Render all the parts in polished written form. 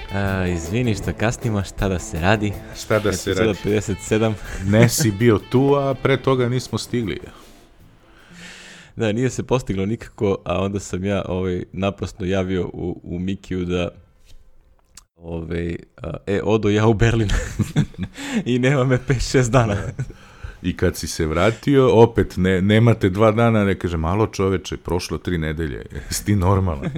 Izvini što kasnimo, šta da se radi? Šta da se radi? 57. Ne si bio tu, a pre toga nismo stigli. Da, nije se postiglo nikako, a onda sam ja naprasno javio u Mikiju da odo ja u Berlin i nema me 5-6 dana. I kad si se vratio, opet nemate 2 dana, ne kaže, malo čoveče, prošlo 3 nedelje, jesi ti normalan?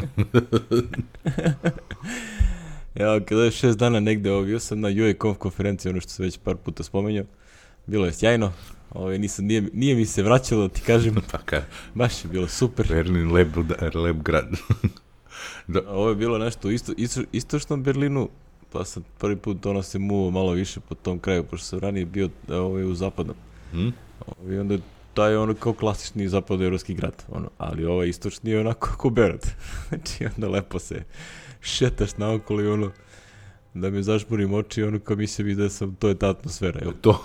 Ja, kada je 6 dana negde, bio sam na UA-Conf konferenciji, ono što sam već par puta spomenuo, bilo je sjajno, nije mi se vraćalo, da ti kažem, baš je bilo super. Berlin, lep grad. Da. Ovo je bilo nešto u istočnom Berlinu, pa sam prvi put se muvao malo više po tom kraju, pošto sam ranije bio u zapadnom. I onda taj je kao klasični zapadnoevropski grad, ali ovaj istočni je onako kako Beograd. Znači onda lepo se šetaš naokolo i da mi zažmurim oči, kao mislim da to je ta atmosfera. To.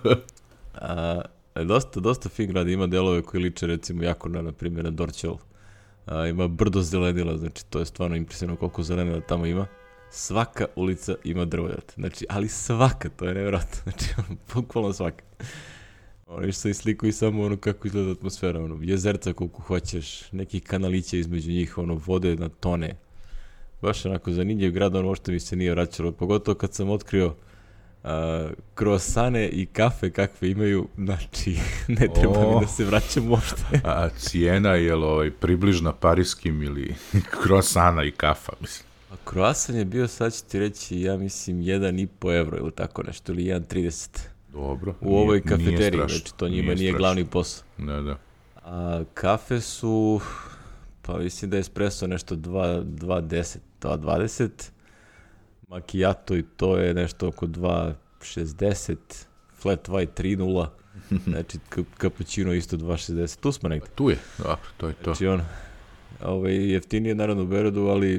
Dosta fin grad, ima delove koji liče recimo jako na primjer na Dorćol. Ima brdo zelenila, znači to je stvarno impresivno koliko zelenila tamo ima. Svaka ulica ima drvoljat, znači, ali svaka, to je nevjerojatno, znači, bukvalno svaka. Iš se i sliku i samo kako izgleda atmosfera, jezerca koliko hoćeš, nekih kanalića između njih, vode na tone. Baš onako zanimljiv grad, uopšte mi se nije vraćalo, pogotovo kad sam otkrio kroasane i kafe kakve imaju, znači, ne treba mi da se vraćam uopšte. A cijena je približna pariskim ili kroasana i kafa, mislim? Kroasan je bio, sad ću ti reći, ja mislim, 1,5 evro ili tako nešto, ili 1,30. Dobro. U ovoj kafeteriji, znači to njima nije glavni posao. Da. A kafe su, pa mislim da je espresso nešto 2,10, 2,20, macchiato i to je nešto oko 2,60, flat white 3,0, znači cappuccino isto 2,60, tu smo negdje. Tu je, dobro, to je to. Znači jeftinije naravno u Beogradu, ali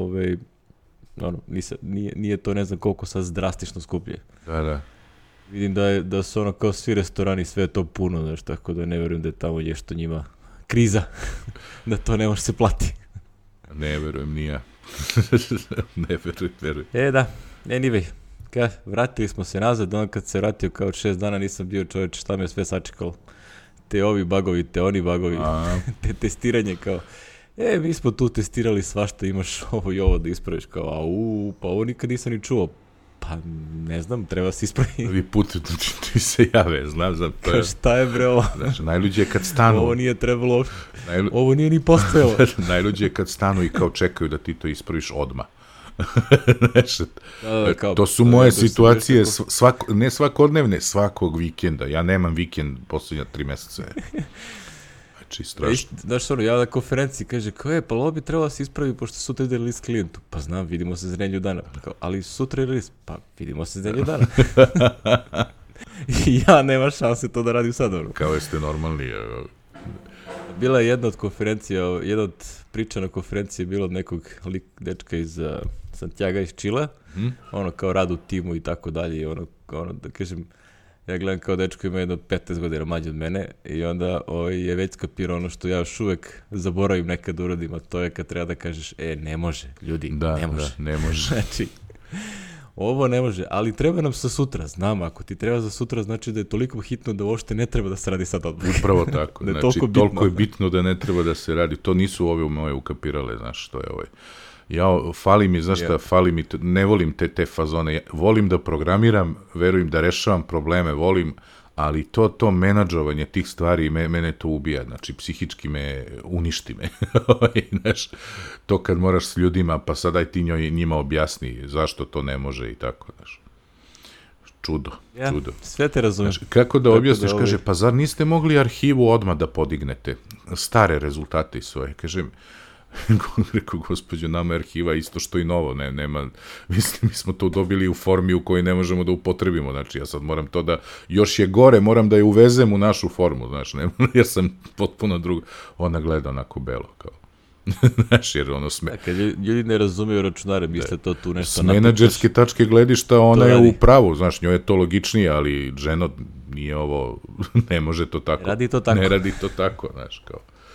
nije to ne znam koliko sad drastično skuplje. Da. Vidim da su kao svi restorani, sve je to puno, znaš, tako da ne verujem da je tamo nešto njima kriza, da to ne može se plati. Ne verujem, ni ja. Ne verujem. Da, anyway, vratili smo se nazad, kad se vratio kao 6 dana nisam bio čovječ, šta me sve sačekalo. Te ovi bagovi, te oni bagovi, te testiranje kao, mi smo tu testirali svašta, imaš ovo i ovo da ispraviš, kao, pa ovo nikad nisam ni čuo. Pa, ne znam, treba se ispraviti. Vi puti ti se jave, znam za to. Šta je bre ovo? Znači, najluđe je kad stanu. Ovo nije trebalo, ovo nije ni postojalo. Najluđe je kad stanu i kao čekaju da ti to ispraviš odmah. To su moje situacije, ne svakodnevne, svakog vikenda. Ja nemam vikend posljednja 3 meseca. Znači, strašno. Znaš, ja na konferenciji kaže, pa ovo bi trebalo se ispravi pošto sutra ide list klijentu. Pa znam, vidimo se za nedelju dana. Ali sutra je list, pa vidimo se za nedelju dana. I ja nema šanse to da radim sad. Kao jeste normalni. Bila je jedna od konferencija, jedna od priča na konferenciji je bila od nekog dečka iz Santiago iz Čila, kao rad u timu i tako dalje, i da kažem, ja gledam kao dečko ima jedno 15 godina mlađe od mene i onda je već skapirao ono što ja još uvek zaboravim nekad uradim, a to je kad treba da kažeš, ne može, ljudi, ne može. Da, ne može. Znači, ovo ne može, ali treba nam sa sutra, znam, ako ti treba za sutra, znači da je toliko hitno da uopšte ne treba da se radi sad odmah. Upravo tako, da znači toliko je bitno da ne treba da se radi, to nisu ove moje ukapirale, znaš što je fali mi, znaš šta, ne volim te fazone, volim da programiram, verujem da rešavam probleme, volim, ali to menadžovanje tih stvari, mene to ubija, znači psihički me uništi me, znaš, to kad moraš s ljudima, pa sad aj ti njima objasni zašto to ne može i tako, znaš. Čudo. Sve te razumijem. Znači, kako da objasniš, kaže, pa zar niste mogli arhivu odmah da podignete, stare rezultate svoje, kažem, rekao, gospođo, nama je arhiva isto što i novo, nema, mislim, mi smo to dobili u formi u kojoj ne možemo da upotrebimo, znači, ja sad moram to da, još je gore, moram da je uvezem u našu formu, znači, jer sam potpuno drugo, ona gleda onako belo, kao, znaš, jer sme... Kad ljudi ne razumiju računare, misle to tu nešto... S menadžerske tačke gledišta, ona je u pravu, znaš, njoj je to logičnije, ali ženo nije ovo, ne može to tako. Radi to tako. Ne radi to tako, znaš, kao...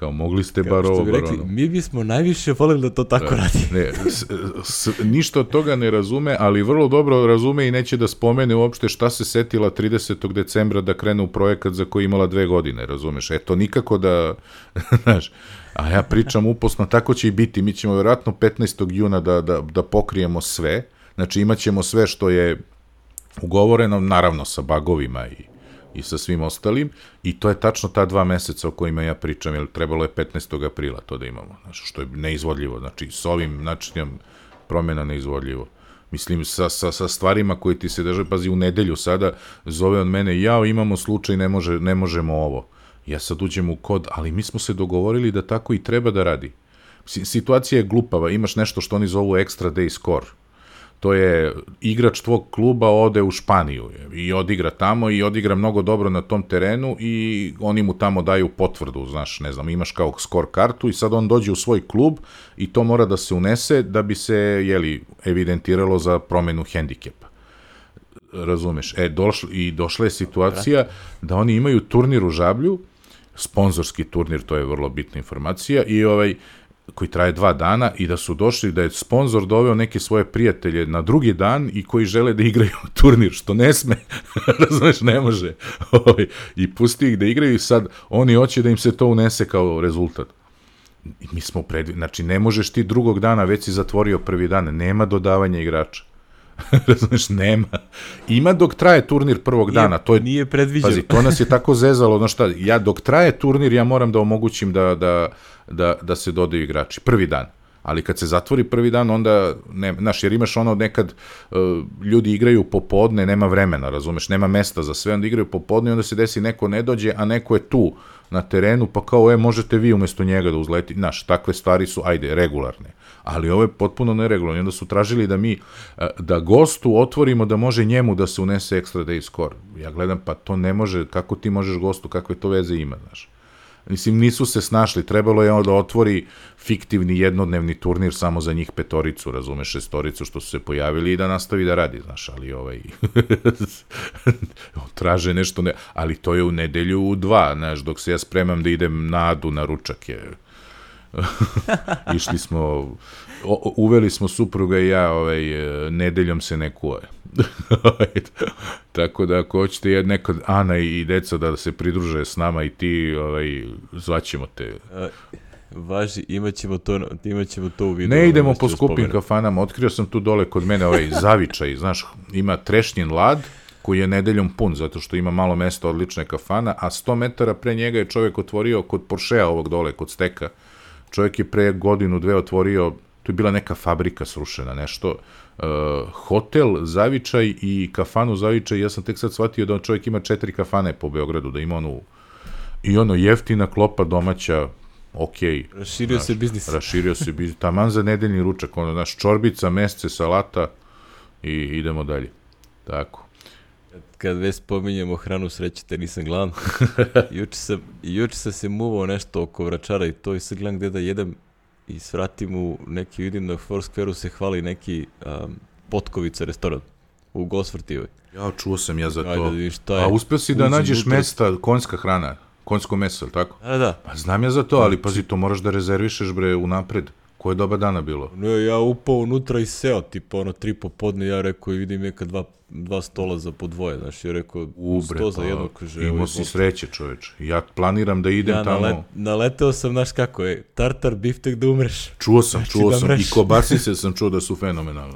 Kao, mogli ste bar ovo, bar ono. Mi bismo najviše voleli da to tako radi. Ne, ništa od toga ne razume, ali vrlo dobro razume i neće da spomene uopšte šta se setila 30. decembra da krene u projekat za koji imala 2 godine, razumeš? Eto, nikako da, znaš, a ja pričam uposno, tako će i biti. Mi ćemo vjerojatno 15. juna da pokrijemo sve, znači imat ćemo sve što je ugovoreno, naravno sa bagovima i sa svim ostalim, i to je tačno ta 2 meseca o kojima ja pričam, jer trebalo je 15. aprila to da imamo, znači, što je neizvodljivo, znači s ovim načinom promjena neizvodljivo. Mislim, sa stvarima koje ti se drže, pazi, u nedelju sada zove on mene, imamo slučaj, ne možemo ovo. Ja sad uđem u kod, ali mi smo se dogovorili da tako i treba da radi. Situacija je glupava, imaš nešto što oni zovu extra day score. To je igrač tvog kluba ode u Španiju i odigra tamo i odigra mnogo dobro na tom terenu i oni mu tamo daju potvrdu, znaš, ne znam, imaš kao skor kartu i sad on dođe u svoj klub i to mora da se unese da bi se, evidentiralo za promenu hendikepa. Razumeš? Došla je situacija da oni imaju turnir u Žablju, sponzorski turnir, to je vrlo bitna informacija, i koji traje 2 dana, i da su došli, da je sponzor doveo neke svoje prijatelje na drugi dan i koji žele da igraju turnir, što ne sme, razumeš, ne može, i pusti ih da igraju i sad oni hoće da im se to unese kao rezultat. I mi smo znači ne možeš ti drugog dana, već si zatvorio prvi dan, nema dodavanja igrača. Razumeš, nema. Ima dok traje turnir prvog dana. To nije predviđeno. Pazi, to nas je tako zezalo, znaš šta, dok traje turnir, ja moram da omogućim da se dodaju igrači. Prvi dan. Ali kad se zatvori prvi dan, onda, znaš, jer imaš nekad ljudi igraju popodne, nema vremena, razumeš, nema mesta za sve, onda igraju popodne i onda se desi neko ne dođe, a neko je tu na terenu, pa kao, možete vi umjesto njega da uzleti, znaš, takve stvari su, regularne, ali ovo je potpuno neregularno, i onda su tražili da gostu otvorimo da može njemu da se unese extra day score. Ja gledam, pa to ne može, kako ti možeš gostu, kakve to veze ima, znaš. Mislim, nisu se snašli, trebalo je da otvori fiktivni jednodnevni turnir samo za njih 5, razumeš, 6 što su se pojavili i da nastavi da radi, znaš, ali traže nešto, ali to je u nedelju u 2, znaš, dok se ja spremam da idem na Adu na ručak, išli smo, uveli smo supruga i ja, nedeljom se ne kuje. Tako da ako hoćete nekad Ana i deca da se pridruže s nama i ti, zvaćemo te. Važi, imat ćemo to u vidu. Ne idemo po skupim kafanama, otkrio sam tu dole kod mene Zavičaj, znaš, ima Trešnjin Lad, koji je nedeljom pun, zato što ima malo mesta, odlična kafana, a 100 metara pre njega je čovjek otvorio kod Porschea ovog dole, kod Steka. Čovjek je pre 1-2 otvorio, tu je bila neka fabrika srušena, nešto, hotel Zavičaj i kafanu Zavičaj, ja sam tek sad shvatio da čovjek ima 4 kafane po Beogradu, da ima jeftina klopa domaća, okej. Raširio se biznis. Taman za nedeljni ručak, znaš, čorbica, mesce, salata i idemo dalje. Tako. Kad već spominjemo hranu sreće, te nisam gladan. Juče sam se muvao nešto oko Vračara i to, i sad gledam gde da jedem i svratim u neki, vidim na Foursquare-u se hvali neki Potkovica restoran u Gosvrtijevoj. Ja, čuo sam za to. A uspio si da nađeš mesta, konjska hrana, konjsko meso, ili tako? Da. Pa znam ja za to, ali pazi, to moraš da rezervišeš, unapred. Koje doba dana bilo? Ne, ja upao unutra i seo, 3 popodne, ja rekao, i vidim neka 2 stola za po 2, znaš, ja rekao, 100 za jedno, kaže. Imao si sreće, čoveč. Ja planiram da idem tamo. Naleteo sam, znaš kako je, tartar, biftek da umreš. Čuo sam, i kobasice sam čuo da su fenomenalne.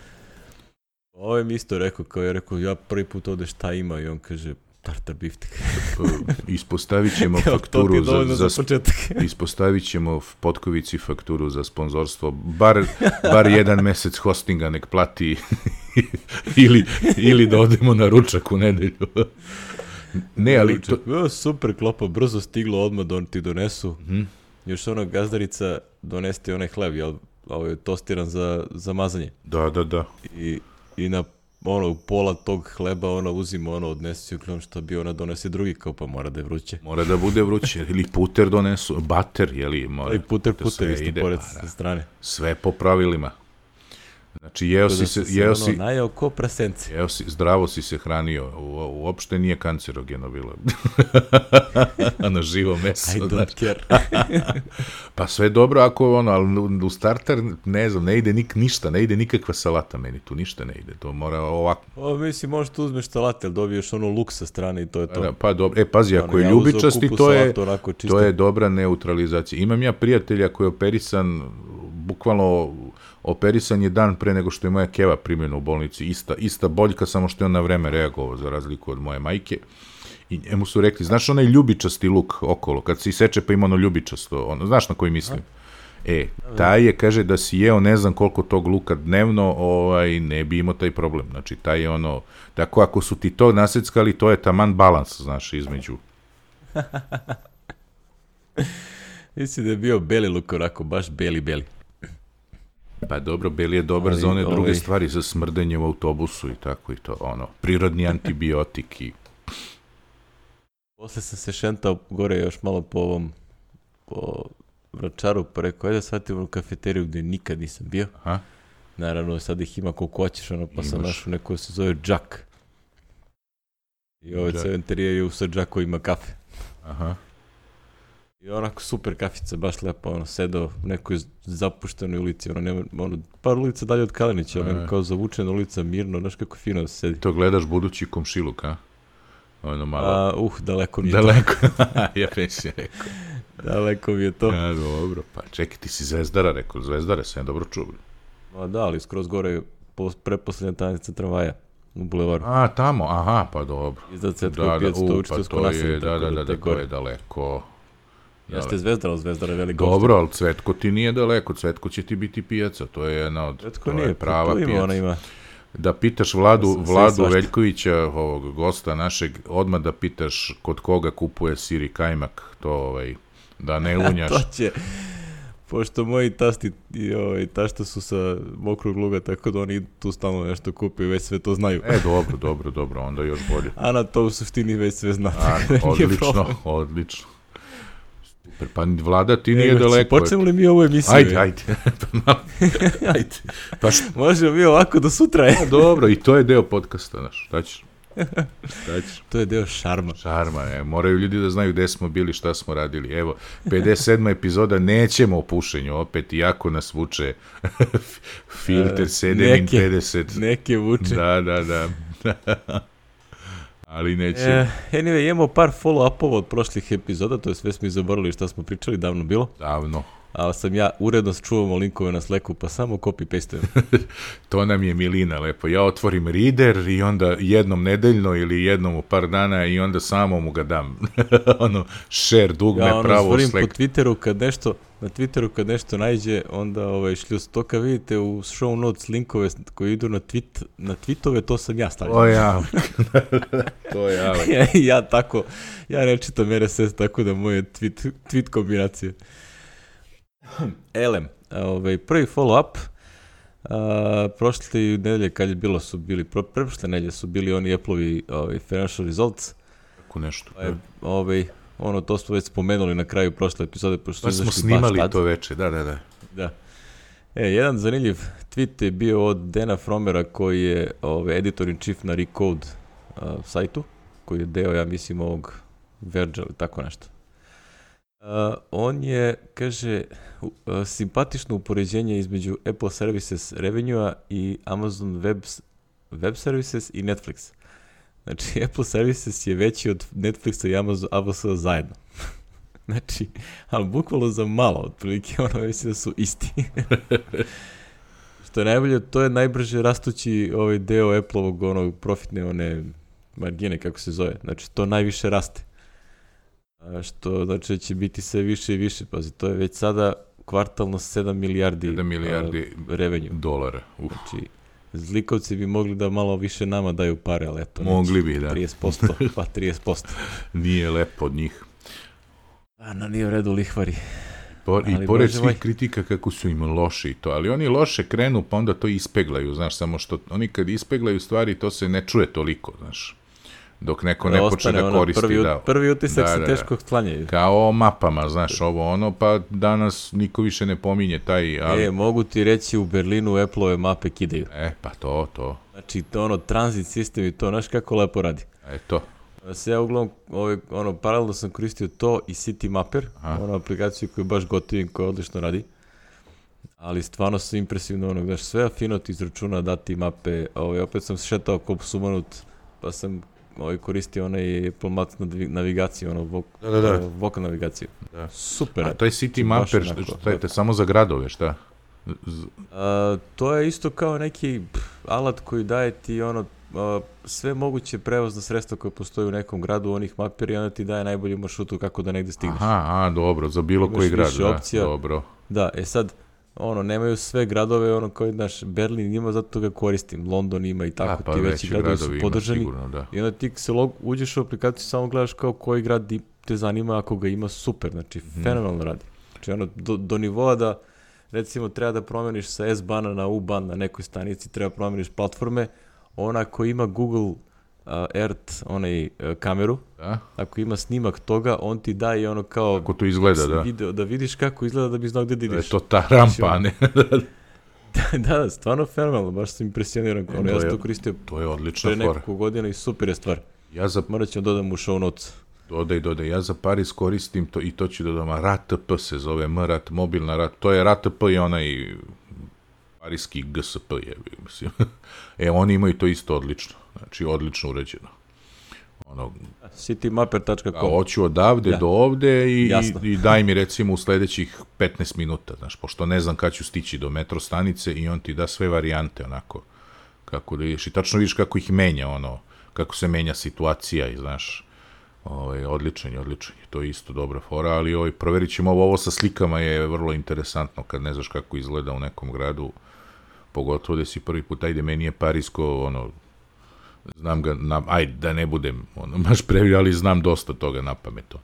Ovo mi isto rekao, kao je rekao, ja prvi put ovde šta ima, i on kaže, tartar biftek. Ispostavit ćemo fakturu ispostavit ćemo Potkovici fakturu za sponzorstvo, bar 1 mesec hostinga nek plati ili da odemo na ručak u nedelju. Ne, ali super klopa, brzo stiglo, odmah ti donesu. Još gazdarica donesti onaj hleb, jel, ovo je tostiran za mazanje. Da. I na u pola tog hleba ona uzima, odnesi, gledam šta bi, ona donese drugi, kao pa mora da je vruće. Mora da bude vruće, ili puter donesu, bater, i puter isto pored sa strane. Sve po pravilima. Znači, jeo si najeo ko prasence. Zdravo si se hranio, uopšte nije kancerogeno bilo. Na živo meso. I don't care. Pa sve dobro ako ali u starter, ne znam, ne ide ništa, ne ide nikakva salata meni, tu ništa ne ide, to mora ovako. Mislim, možeš tu uzmeš salate, ali dobiješ luk sa strane i to je to. Pa dobro, pazi, ako je ljubičasti, to je dobra neutralizacija. Imam ja prijatelja koji je operisan, bukvalno operisan je dan pre nego što je moja keva primljena u bolnici, ista boljka, samo što je on na vreme reagovao, za razliku od moje majke. I njemu su rekli, znaš onaj ljubičasti luk okolo, kad se iseče pa ima ono ljubičasto, znaš na koji mislim? Taj je, kaže, da si jeo ne znam koliko tog luka dnevno, ne bi imao taj problem. Znači, taj je tako ako su ti to naseckali, to je taman balans, znaš, između. Mislim da je bio beli luk, onako, baš beli. Pa dobro, beli je dobar za one druge stvari, za smrdenje u autobusu i tako i to, prirodni antibiotik i... Posle sam se šentao gore još malo po Vračaru, pa rekao, ajde shvatim u kafeteriju gde nikad nisam bio. Aha. Naravno, sad ih ima koliko hoćeš, pa sam našao neko koji se zove Džak. I ovaj cementerija sa Džakovima kafe. Aha. I onako super kafica, baš lepo, sedao u nekoj zapuštenoj ulici, par ulica dalje od Kalenića, kao zavučena ulica, mirno, znaš kako fino da se sedi. To gledaš budući komšiluk, a? Daleko mi je daleko. Ja presi rekao. Daleko mi je to. Ja, dobro, pa čekaj, ti si Zvezdara, rekao, Zvezdare, sam ja dobro čuo. Da, ali skroz gore, preposlednja tanica tramvaja u bulevaru. Tamo, aha, pa dobro. Iznad Cvetkog pijac, to učiteljsko naselje. Da, to je daleko. Jeste Zvezdara, ali Zvezdara je veliko. Dobro, ali Cvetko ti nije daleko, Cvetko će ti biti pijaca, to je jedna od... Cvetko nije, prava pijaca. Ona ima. Da pitaš Vladu Veljkovića, ovog gosta našeg, odmah da pitaš kod koga kupuje sir i kajmak, to da ne unjaš. To će, pošto moji tasti i tašta su sa mokrog luga, tako da oni tu stalno nešto kupuju, već sve to znaju. Dobro, onda još bolje. Ana to u suštini već sve zna. Odlično. Super, pa Vlada ti nije daleko. Počnemo li mi ovu emisiju? Ajde. Možemo mi ovako do sutra. Dobro, i to je deo podcasta, znaš, šta ćeš? To je deo šarma. Moraju ljudi da znaju gde smo bili, šta smo radili. Evo, 57. epizoda, nećemo o pušenju opet, iako nas vuče filter 750. Neke vuče. Da. Ali neće. Anyway, imamo par follow-upova od prošlih epizoda, to je sve smo zaboravili šta smo pričali, davno bilo. Davno. Ali sam ja uredno čuvamo linkove na Slacku, pa samo copy-pastujem. To nam je milina lepo. Ja otvorim reader i onda jednom nedeljno ili jednom u par dana i onda samo mu ga dam. Share dugme pravo u Slack. Ja na Twitteru kad nešto najde, onda šljus. To kad vidite u show notes linkove koji idu na tweetove, to sam ja stavljam. To ja. Ja ne čitam RSS, tako da moje tweet kombinacije. Elem, prvi follow-up, prošle nedelje kad je bilo preprošle nedelje su bili oni Apple-ovi financial results. Tako nešto. To smo već spomenuli na kraju prošle epizode. Pa smo snimali to veče, da. Jedan zanimljiv tweet je bio od Dana Fromera koji je editor-in-chief na Recode sajtu, koji je deo, ja mislim, ovog Verge ili tako nešto. On je, kaže, simpatično upoređenje između Apple Services Revenue-a i Amazon Web Services i Netflix. Znači, Apple Services je veći od Netflixa i Amazon zajedno. Znači, ali bukvalno za malo, otprilike, mislim da su isti. Što je najbolje, to je najbrže rastući deo Apple-ovog profitne margine, kako se zove. Znači, to najviše raste. Što znači da će biti sve više i više. Pazi, to je već sada kvartalno 7 milijardi revenue. Dolara. Znači, zlikovci bi mogli da malo više nama daju pare, ali eto. Mogli bi, da. 30%, pa 30%. Nije lepo od njih. Nije u redu lihvari. I pored svih kritika kako su im loši i to, ali oni loše krenu pa onda to ispeglaju, znaš, samo što oni kad ispeglaju stvari to se ne čuje toliko, znaš. dok neko ne počne da koristi. Prvi utisak se teško sklanjaju. Kao o mapama, znaš, pa danas niko više ne pominje taj... Ali... mogu ti reći, u Berlinu Apple-ove mape kidaju. Pa to. Znači, transit sistem i to, znaš kako lepo radi. To. Ja uglavnom, paralelno sam koristio to i City Mapper, aplikaciju koju baš gotivim, koja odlično radi. Ali stvarno su impresivno, znaš, sve fino ti izračuna, dati mape, opet sam šetao kao sumanut, pa sam koristio onaj Apple Maps navigaciju, Voka navigaciju. Da. Super. A to je City Mapper, što je samo za gradove, šta? To je isto kao neki alat koji daje ti sve moguće prevozna sredstva koje postoje u nekom gradu, onih mapera, i onda ti daje najbolju maršrutu kako da negde stigneš. Dobro, za bilo koji grad, opcija. Dobro. Da, sad, nemaju sve gradove, kao naš Berlin ima, zato ga koristim, London ima i tako, ti veći gradovi su podržani, sigurno, da. I onda ti uđeš u aplikaciju, samo gledaš kao koji grad te zanima, ako ga ima, super, znači, fenomenalno radi. Znači, do nivoa da, recimo, treba da promeniš sa S-bana na U-ban na nekoj stanici, treba promeniš platforme, ona ko ima Google Earth, kameru, ako ima snimak toga, on ti daje kao... Kako to izgleda, video, da vidiš kako izgleda da bi znao gde da ideš. To ta rampa, ne? Da, stvarno fenomenalno, baš sam impresioniran. Ja sam to koristio pre nekoliko godina i super je stvar. Morat ćemo dodam u show notes. Dodaj. Ja za Paris koristim to i to ću dodam. RATP se zove, MRAT, mobilna RAT. To je RATP i onaj parijski GSP je, mislim. Oni imaju to isto odlično. Znači, odlično urađeno. Citymapper.com. Hoću odavde do ovde i daj mi recimo u sledećih 15 minuta, znaš, pošto ne znam kad ću stići do metro stanice i on ti da sve varijante onako, kako da ideš i tačno vidiš kako ih menja, kako se menja situacija i znaš, odličan je, to je isto dobra fora, ali proverit ćemo ovo sa slikama je vrlo interesantno kad ne znaš kako izgleda u nekom gradu, pogotovo da si prvi put, ajde, meni je Parisko, znam ga, ajde, da ne budem baš previše, ali znam dosta toga na pamet.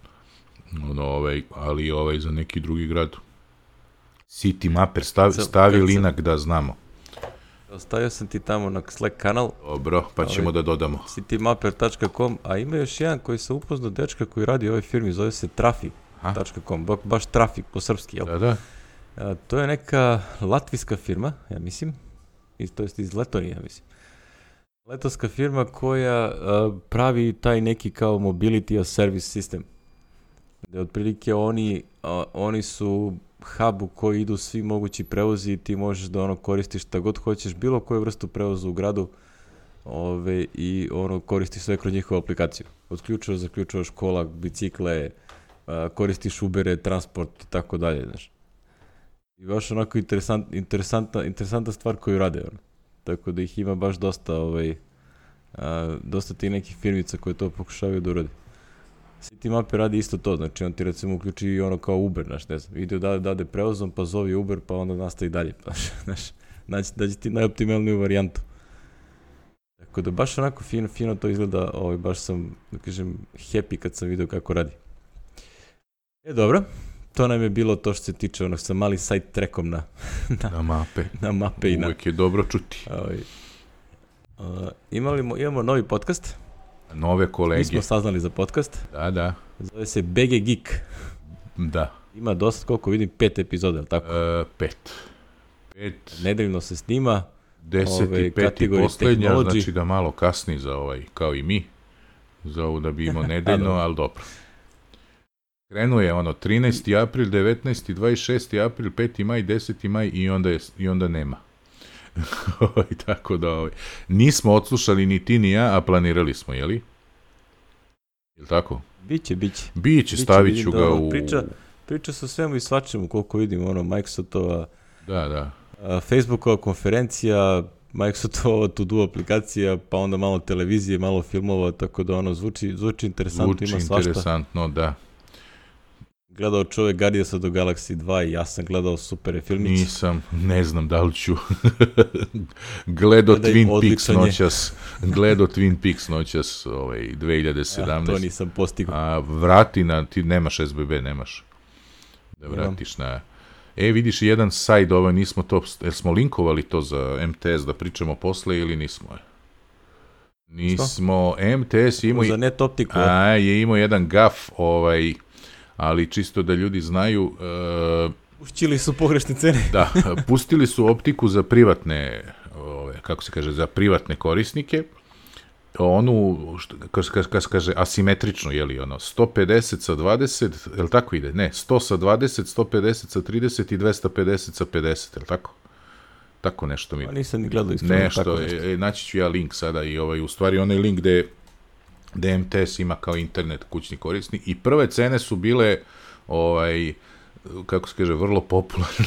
Ali za neki drugi grad. City Mapper, stavi linak da znamo. Stavio sam ti tamo na Slack kanal. Dobro, pa ćemo da dodamo. Citymapper.com, a ima još jedan koji se upoznao, dečka koji radi u ovoj firmi, zove se Trafi.com, baš Trafik po srpski, jel? Da. To je neka latvijska firma, ja mislim, to jest iz Letonije, ja mislim. Letonska firma koja pravi taj neki kao mobility as service system. Gde otprilike oni su hub u koji idu svi mogući prevozi i ti možeš da koristiš šta god hoćeš, bilo koju vrstu prevoza u gradu i koristiš sve kroz njihovu aplikaciju. Od ključeva za ključeva, škola, bicikle, koristiš Ubere, transport i tako dalje, znaš. I baš onako interesantna stvar koju rade, tako da ih ima baš dosta dosta tih nekih firmica koje to pokušavaju da urade. City Mapper radi isto to, znači on ti recimo uključi i kao Uber, znaš, ne znam, ide dade prevozom, pa zovi Uber, pa onda nastavi dalje, znaš, dađe ti najoptimalniju varijantu. Tako da baš onako fino to izgleda, baš sam, da kažem, happy kad sam vidio kako radi. Dobro. To nam je bilo to što se tiče sa mali side trackom na mape. Na mape i uvijek je dobro čuti. Imamo novi podcast. Nove kolege. Mi smo saznali za podcast. Da. Zove se BG Geek. Da. Ima dosta, koliko vidim, 5 epizoda, je li tako? 5. Nedeljno se snima. 10 i 5 poslednja, znači da malo kasni za kao i mi. Za ovo da bi imao nedeljno, ali dobro. Krenuo je 13. april, 19. 26. april, 5. maj, 10. maj i onda nema. Tako da nismo odslušali ni ti ni ja, a planirali smo, jeli? Je li tako? Biće, stavit ću ga u... Priča sa svemu i svačemu, koliko vidim, Microsoftova... Da. Facebookova konferencija, Microsoftova to-do aplikacija, pa onda malo televizije, malo filmova, tako da zvuči interesantno, ima svašta. Zvuči interesantno, da. Gledao čovek Guardians of the Galaxy 2 i ja sam gledao super filmić. Nisam, ne znam da li ću. Gledao Twin Peaks noćas 2017. To nisam postigao. A vrati ti nemaš SBB, nemaš. Da vratiš na... vidiš jedan sajt, nismo to, jer smo linkovali to za MTS da pričamo posle ili nismo? Nismo, MTS je imao... Za net optiku. Je imao jedan gaf, ali čisto da ljudi znaju... Puštili su pogrešne cene. Da, pustili su optiku za privatne, kako se kaže, za privatne korisnike, onu, kako se kaže, asimetrično, je li ono, 150 sa 20, je li tako ide? Ne, 100 sa 20, 150 sa 30 i 250 sa 50, je li tako? Tako nešto mi. Pa nisam ni gledao iskreno. Nešto, naći ću ja link sada i u stvari onaj link gde MTS ima kao internet kućni korisnik i prve cene su bile, kako se kaže, vrlo popularne.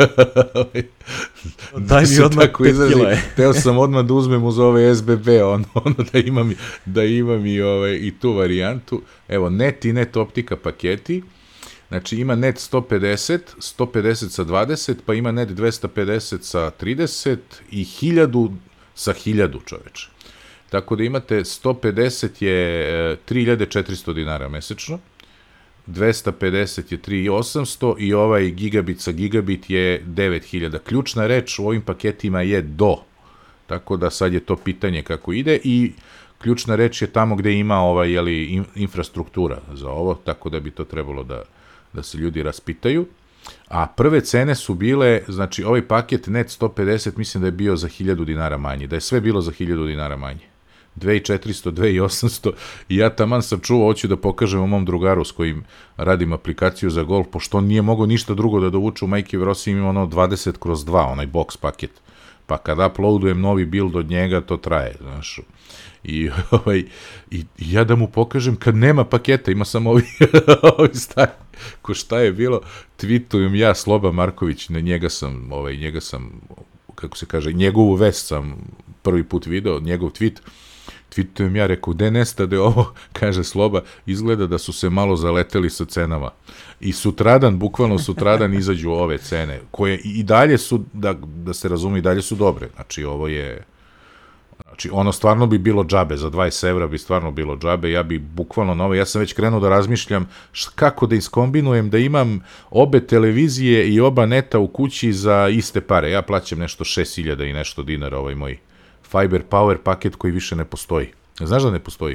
Daj mi odmah 5 kila. Teo sam odmah da uzmem uz ove SBB, da imam i tu varijantu. Evo, net i net optika paketi. Znači, ima net 150, 150 sa 20, pa ima net 250 sa 30 i 1000 sa 1000, čoveče. Tako da imate 150 je 3400 dinara mesečno, 250 je 3800 i ovaj gigabit sa gigabit je 9000. Ključna reč u ovim paketima je do, tako da sad je to pitanje kako ide i ključna reč je tamo gde ima infrastruktura za ovo, tako da bi to trebalo da se ljudi raspitaju. A prve cene su bile, znači ovaj paket net 150 mislim da je bio za 1000 dinara manje, da je sve bilo za 1000 dinara manje. 2400, 2800 i ja taman sam čuo, hoću da pokažem o mom drugaru s kojim radim aplikaciju za golf, pošto on nije mogao ništa drugo da dovuče u Majke Vrosi, ima ono 20/2, onaj box paket. Pa kada uploadujem novi build od njega, to traje, znaš. I ja da mu pokažem kad nema paketa, ima samo ovi stari. Ko šta je bilo, tweetujem ja, Sloba Marković, njega sam, kako se kaže, njegovu vest sam prvi put video, njegov tweetujem ja, rekao, gde nestade ovo, kaže Sloba, izgleda da su se malo zaleteli sa cenama. I sutradan, bukvalno sutradan izađu ove cene, koje i dalje su, da se razume, i dalje su dobre. Znači, ovo je... Znači, ono stvarno bi bilo džabe, za 20 evra bi stvarno bilo džabe, ja bi bukvalno nove, ja sam već krenuo da razmišljam kako da iskombinujem, da imam obe televizije i oba neta u kući za iste pare. Ja plaćam nešto 6000 i nešto dinara, ovaj moj Fiber Power paket koji više ne postoji. Znaš da ne postoji?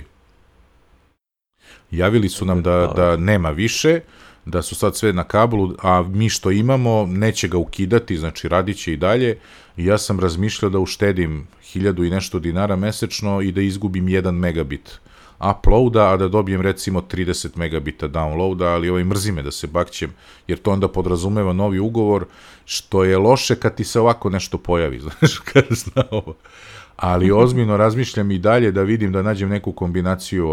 Javili su nam da nema više, da su sad sve na kablu, a mi što imamo neće ga ukidati, znači radit će i dalje. I ja sam razmišljao da uštedim 1000 i nešto dinara mesečno i da izgubim 1 megabit uploada, a da dobijem recimo 30 megabita downloada, ali mrzi me da se bakćem, jer to onda podrazumeva novi ugovor, što je loše kad ti se ovako nešto pojavi, znaš, kada zna ovo. Ali ozbiljno razmišljam i dalje da vidim, da nađem neku kombinaciju,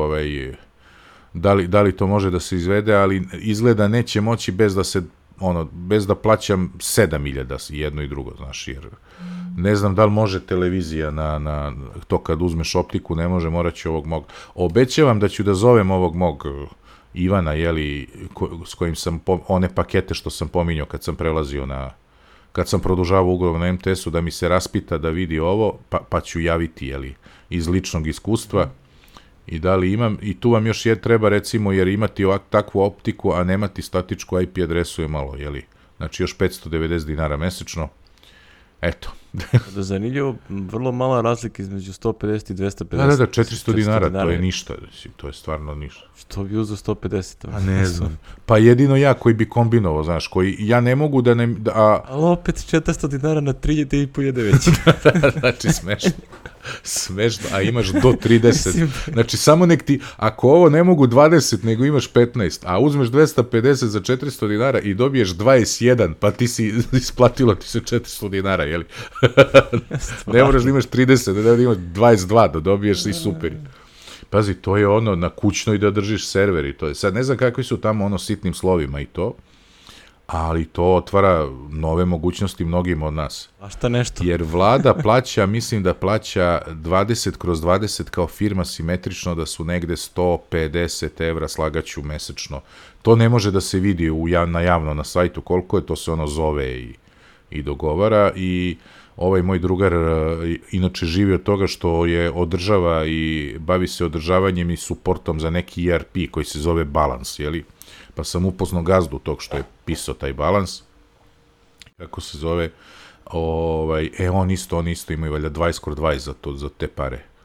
da li to može da se izvede, ali izgleda neće moći bez da plaćam 7000 jedno i drugo, znaš, jer ne znam da li može televizija na to kad uzmeš optiku, ne može, morat ću ovog mog. Obećavam da ću da zovem ovog mog Ivana, s kojim sam one pakete što sam pominjao kad sam prelazio kad sam produžavao ugovor na MTS-u, da mi se raspita da vidi ovo, pa ću javiti, iz ličnog iskustva. I da li imam, i tu vam još treba recimo, jer imati takvu optiku, a nemati statičku IP adresu je malo, znači još 590 dinara mesečno, eto. Da, zanimljivo, vrlo mala razlika između 150 i 250. Da, 400 dinara, to je ništa, to je stvarno ništa. Što bi uzeo 150? A ne znam, pa jedino ja koji bi kombinovao, znaš, koji, ja ne mogu da ne... Ali opet 400 dinara na 3.500 već. Znači, smešno, a imaš do 30. Znači, samo nek ti, ako ovo ne mogu 20, nego imaš 15, a uzmeš 250 za 400 dinara i dobiješ 21, pa ti si, isplatilo ti se 400 dinara, jeli? Ne moraš da imaš 30, da imaš 22, da dobiješ i super. Pazi, to je na kućnoj da držiš server i to je. Sad ne znam kakvi su tamo sitnim slovima i to, ali to otvara nove mogućnosti mnogim od nas. A šta nešto? Jer vlada plaća, mislim da plaća 20/20 kao firma simetrično, da su negde 150 evra, slagaću mesečno. To ne može da se vidi javno na sajtu koliko je, to se zove i dogovara. I ovaj moj drugar inače živi od toga što je održava i bavi se održavanjem i suportom za neki ERP koji se zove Balans, jeli? Pa sam upoznao gazdu tog što je pisao taj Balans, kako se zove, on isto imaju valjda 20/20 za te pare.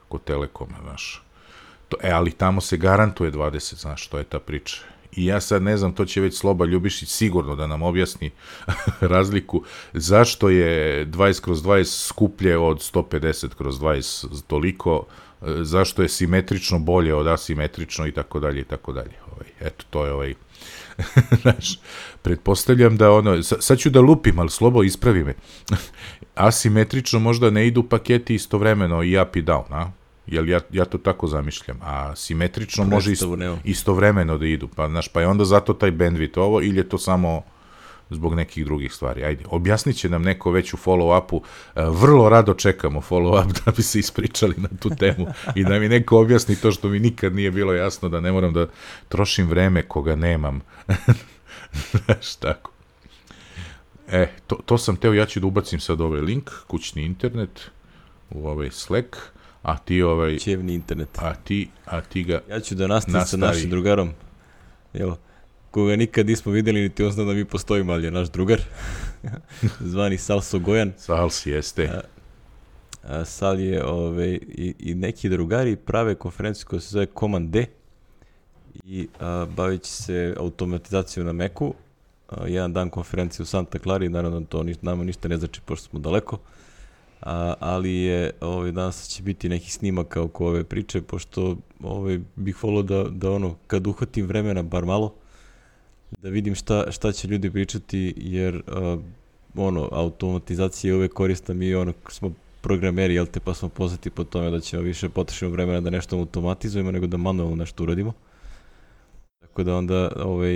kod Telekoma, znaš. Ali tamo se garantuje 20, znaš, to je ta priča. I ja sad ne znam, to će već Sloba Ljubišić sigurno da nam objasni razliku, zašto je 20/20 skuplje od 150/20 toliko, zašto je simetrično bolje od asimetrično i tako dalje i tako dalje. Eto, to je znaš, pretpostavljam da sad ću da lupim, ali Slobo, ispravi me. Asimetrično možda ne idu paketi istovremeno i up i down, a? Jel ja to tako zamišljam, a simetrično može istovremeno da idu, pa znaš, pa je onda zato taj bandwidth ovo, ili je to samo zbog nekih drugih stvari. Ajde, objasnit će nam neko već u follow-upu, vrlo rado čekamo follow-up da bi se ispričali na tu temu i da mi neko objasni to što mi nikad nije bilo jasno, da ne moram da trošim vreme koga nemam. Znaš, tako. To sam teo, ja ću da ubacim sad ovaj link, kućni internet, u ovaj Slack, a ti Čevni internet. A ti ga ja ću da nastavim sa našim drugarom. Evo, koga nikad nismo videli, niti on zna da mi postojimo, ali je naš drugar. Zvani Sal Sogojan. Sal si jeste. Sal je i neki drugari prave konferenciju koja se zove Command D i bavit će se automatizacijom na Macu. Jedan dan konferencije u Santa Clara, naravno to nama ništa ne znači pošto smo daleko. Ali je danas će biti neki snimaka oko ove priče, pošto bih volio da kad uhvatim vremena bar malo, da vidim šta će ljudi pričati, jer automatizacija je uvek korisna, mi smo programeri, jel te, pa smo poznati po tome da ćemo više potrošimo vremena da nešto automatizujemo nego da manualno nešto uradimo. Tako da onda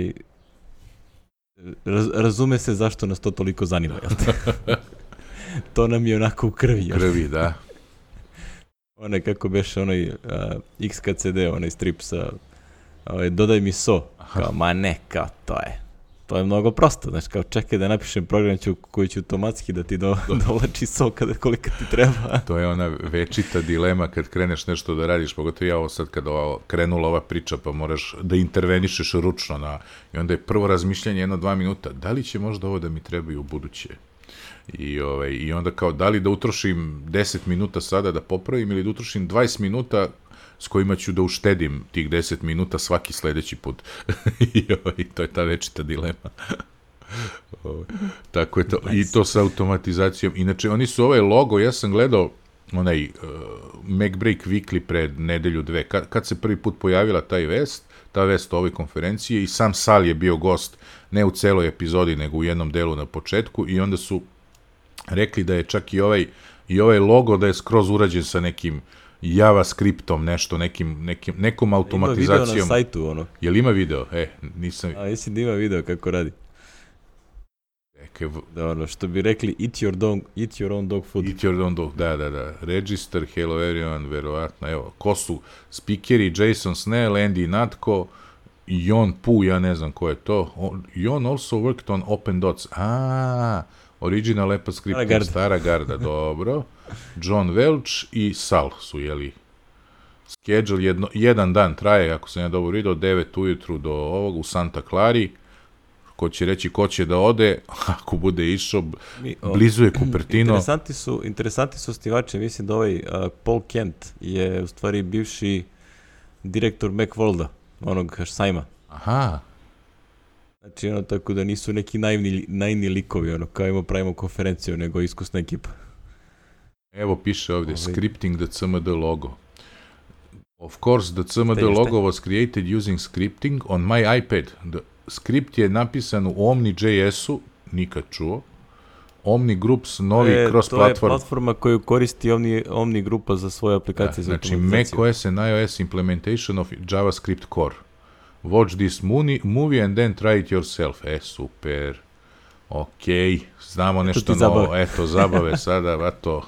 razume se zašto nas to toliko zanima, jel te? To nam je onako u krvi. Krvi, da. Kako beše XKCD, onaj strip sa dodaj mi so. Kao, ma ne, kao to je mnogo prosto. Znači, kao čekaj da napišem program koji će automatski da ti dovlači so koliko ti treba. To je ona večita dilema kad kreneš nešto da radiš, pogotovo ja ovo sad kad krenula ova priča, pa moraš da intervenišeš ručno i onda je prvo razmišljanje 1-2 minuta, da li će možda ovo da mi treba i u buduće? I onda kao, da li da utrošim 10 minuta sada da popravim ili da utrošim 20 minuta s kojima ću da uštedim tih 10 minuta svaki sledeći put. I to je ta večita dilema. Tako je to. I to sa automatizacijom. Inače, oni su ovaj logo, ja sam gledao onaj MacBreak Weekly pred nedelju dve, kad se prvi put pojavila ta vest o ovoj konferenciji i sam Sal je bio gost, ne u celoj epizodi, nego u jednom delu na početku i onda su rekli da je čak i ovaj logo da je skroz urađen sa nekim JavaScriptom, nešto, nekom automatizacijom. Ima video na sajtu, Jel ima video? Nisam... Mislim da ima video kako radi. Da, što bi rekli, eat your own dog food. Eat your own dog, da. Register, hello everyone, verovatno. Evo, ko su speakeri? Jason Snell, Andy Natko, Jon Pu, ja ne znam ko je to. Jon also worked on OpenDots. Original Apple Script, stara garda, dobro. John Welch i Sal su, schedule, jedan dan traje, ako sam ja dobro vidio, 9 ujutru do ovog u Santa Clari, ko će reći ko će da ode, ako bude išao, blizu je Cupertino. Interesanti su osnivači, mislim da Paul Kent je u stvari bivši direktor Macworlda, onog sajma. Aha. Znači, tako da nisu neki naivni likovi, kao pravimo konferenciju, nego iskusna ekipa. Evo piše ovdje, scripting the CMD logo. Of course, the CMD logo was created using scripting on my iPad. The script je napisan u Omni.js-u, nikad čuo. Omni Groups, novi cross-platform. To je platforma koju koristi Omni Grupa za svoje aplikacije za automatizaciju. Znači, macOS and iOS implementation of JavaScript core. Watch this movie and then try it yourself. Super. Okej, znamo nešto novo. Eto, zabave sada, vato.